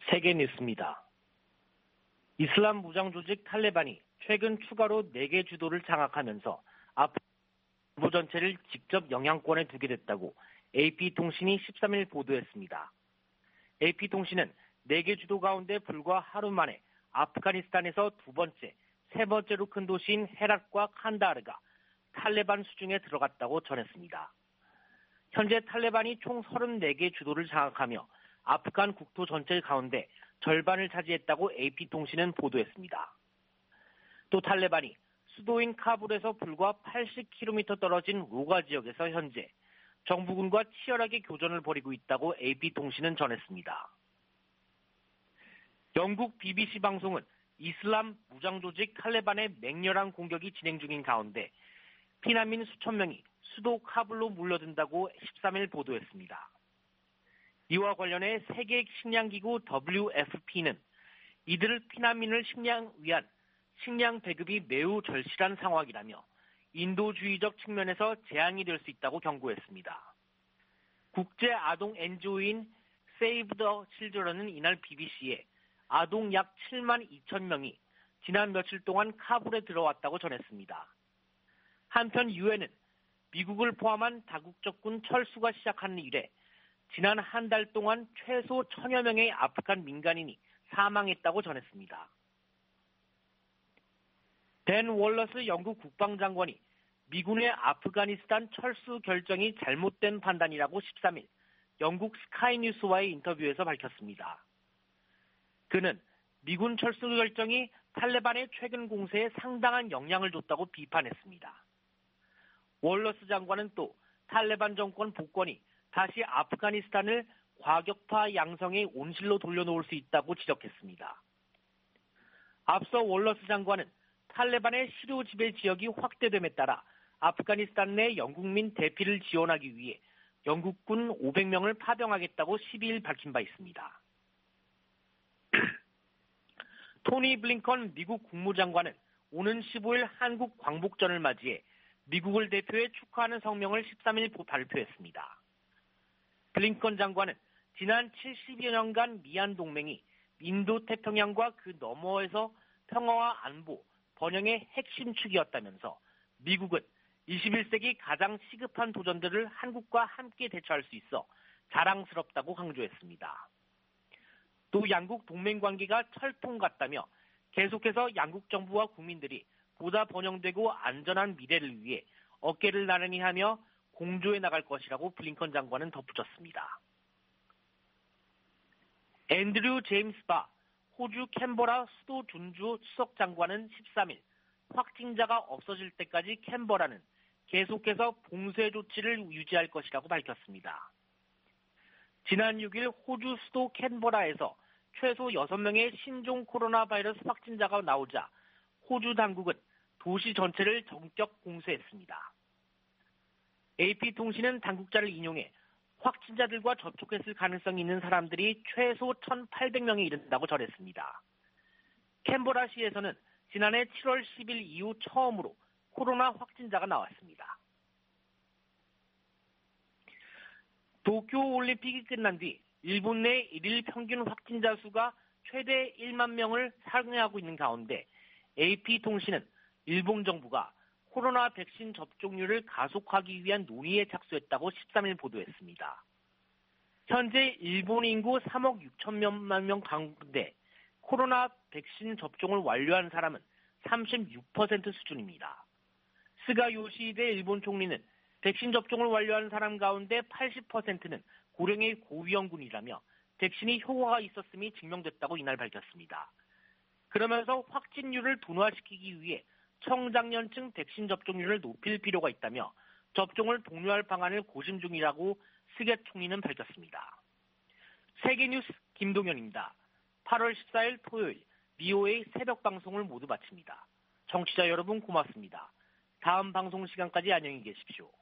세계 뉴스입니다. 이슬람 무장 조직 탈레반이 최근 추가로 네 개 주도를 장악하면서 아프간 정부 전체를 직접 영향권에 두게 됐다고 에이피통신이 십삼 일 보도했습니다. 에이피통신은 네 개 주도 가운데 불과 하루 만에 아프가니스탄에서 두 번째, 세 번째로 큰 도시인 헤랏과 칸다하르가 탈레반 수중에 들어갔다고 전했습니다. 현재 탈레반이 총 서른네 개 주도를 장악하며 아프간 국토 전체 가운데 절반을 차지했다고 에이피통신은 보도했습니다. 또 탈레반이 수도인 카불에서 불과 팔십 킬로미터 떨어진 로가 지역에서 현재 정부군과 치열하게 교전을 벌이고 있다고 에이피통신은 전했습니다. 영국 비비씨 방송은 이슬람 무장조직 탈레반의 맹렬한 공격이 진행 중인 가운데 피난민 수천 명이 수도 카불로 몰려든다고 십삼 일 보도했습니다. 이와 관련해 세계 식량기구 더블유에프피는 이들 피난민을 식량 위한 식량 배급이 매우 절실한 상황이라며 인도주의적 측면에서 재앙이 될 수 있다고 경고했습니다. 국제 아동 엔지오인 Save the Children은 이날 비비씨에 아동 약 칠만 이천 명이 지난 며칠 동안 카불에 들어왔다고 전했습니다. 한편 유엔은 미국을 포함한 다국적군 철수가 시작한 이래 지난 한 달 동안 최소 천여 명의 아프간 민간인이 사망했다고 전했습니다. 댄 월러스 영국 국방장관이 미군의 아프가니스탄 철수 결정이 잘못된 판단이라고 십삼 일 영국 스카이뉴스와의 인터뷰에서 밝혔습니다. 그는 미군 철수 결정이 탈레반의 최근 공세에 상당한 영향을 줬다고 비판했습니다. 월러스 장관은 또 탈레반 정권 복권이 다시 아프가니스탄을 과격파 양성의 온실로 돌려놓을 수 있다고 지적했습니다. 앞서 월러스 장관은 탈레반의 시료 지배 지역이 확대됨에 따라 아프가니스탄 내 영국민 대피를 지원하기 위해 영국군 오백 명을 파병하겠다고 십이 일 밝힌 바 있습니다. 토니 블링컨 미국 국무장관은 오는 십오 일 한국 광복절을 맞이해 미국을 대표해 축하하는 성명을 십삼 일 발표했습니다. 블링컨 장관은 지난 칠십여 년간 미한 동맹이 인도 태평양과 그 너머에서 평화와 안보, 번영의 핵심 축이었다면서 미국은 이십일 세기 가장 시급한 도전들을 한국과 함께 대처할 수 있어 자랑스럽다고 강조했습니다. 또 양국 동맹 관계가 철통 같다며 계속해서 양국 정부와 국민들이 보다 번영되고 안전한 미래를 위해 어깨를 나란히 하며 공조해 나갈 것이라고 블링컨 장관은 덧붙였습니다. 앤드류 제임스 바 호주 캔버라 수도 준주 수석 장관은 십삼 일 확진자가 없어질 때까지 캔버라는 계속해서 봉쇄 조치를 유지할 것이라고 밝혔습니다. 지난 육 일 호주 수도 캔버라에서 최소 여섯 명의 신종 코로나 바이러스 확진자가 나오자 호주 당국은 도시 전체를 전격 봉쇄했습니다. 에이피통신은 당국자를 인용해 확진자들과 접촉했을 가능성이 있는 사람들이 최소 천팔백 명에 이른다고 전했습니다. 캔버라시에서는 지난해 칠월 십일 이후 처음으로 코로나 확진자가 나왔습니다. 도쿄 올림픽이 끝난 뒤 일본 내 일일 평균 확진자 수가 최대 일만 명을 상회하고 있는 가운데 에이피통신은 일본 정부가 코로나 백신 접종률을 가속하기 위한 논의에 착수했다고 십삼 일 보도했습니다. 현재 일본 인구 삼억 육천만 명 가운데 코로나 백신 접종을 완료한 사람은 삼십육 퍼센트 수준입니다. 스가 요시히데 일본 총리는 백신 접종을 완료한 사람 가운데 팔십 퍼센트는 고령의 고위험군이라며 백신이 효과가 있었음이 증명됐다고 이날 밝혔습니다. 그러면서 확진율을 둔화시키기 위해 청장년층 백신 접종률을 높일 필요가 있다며 접종을 독려할 방안을 고심 중이라고 스게 총리는 밝혔습니다. 세계뉴스 김동현입니다. 팔월 십사일 토요일 비오에이 새벽 방송을 모두 마칩니다. 청취자 여러분 고맙습니다. 다음 방송 시간까지 안녕히 계십시오.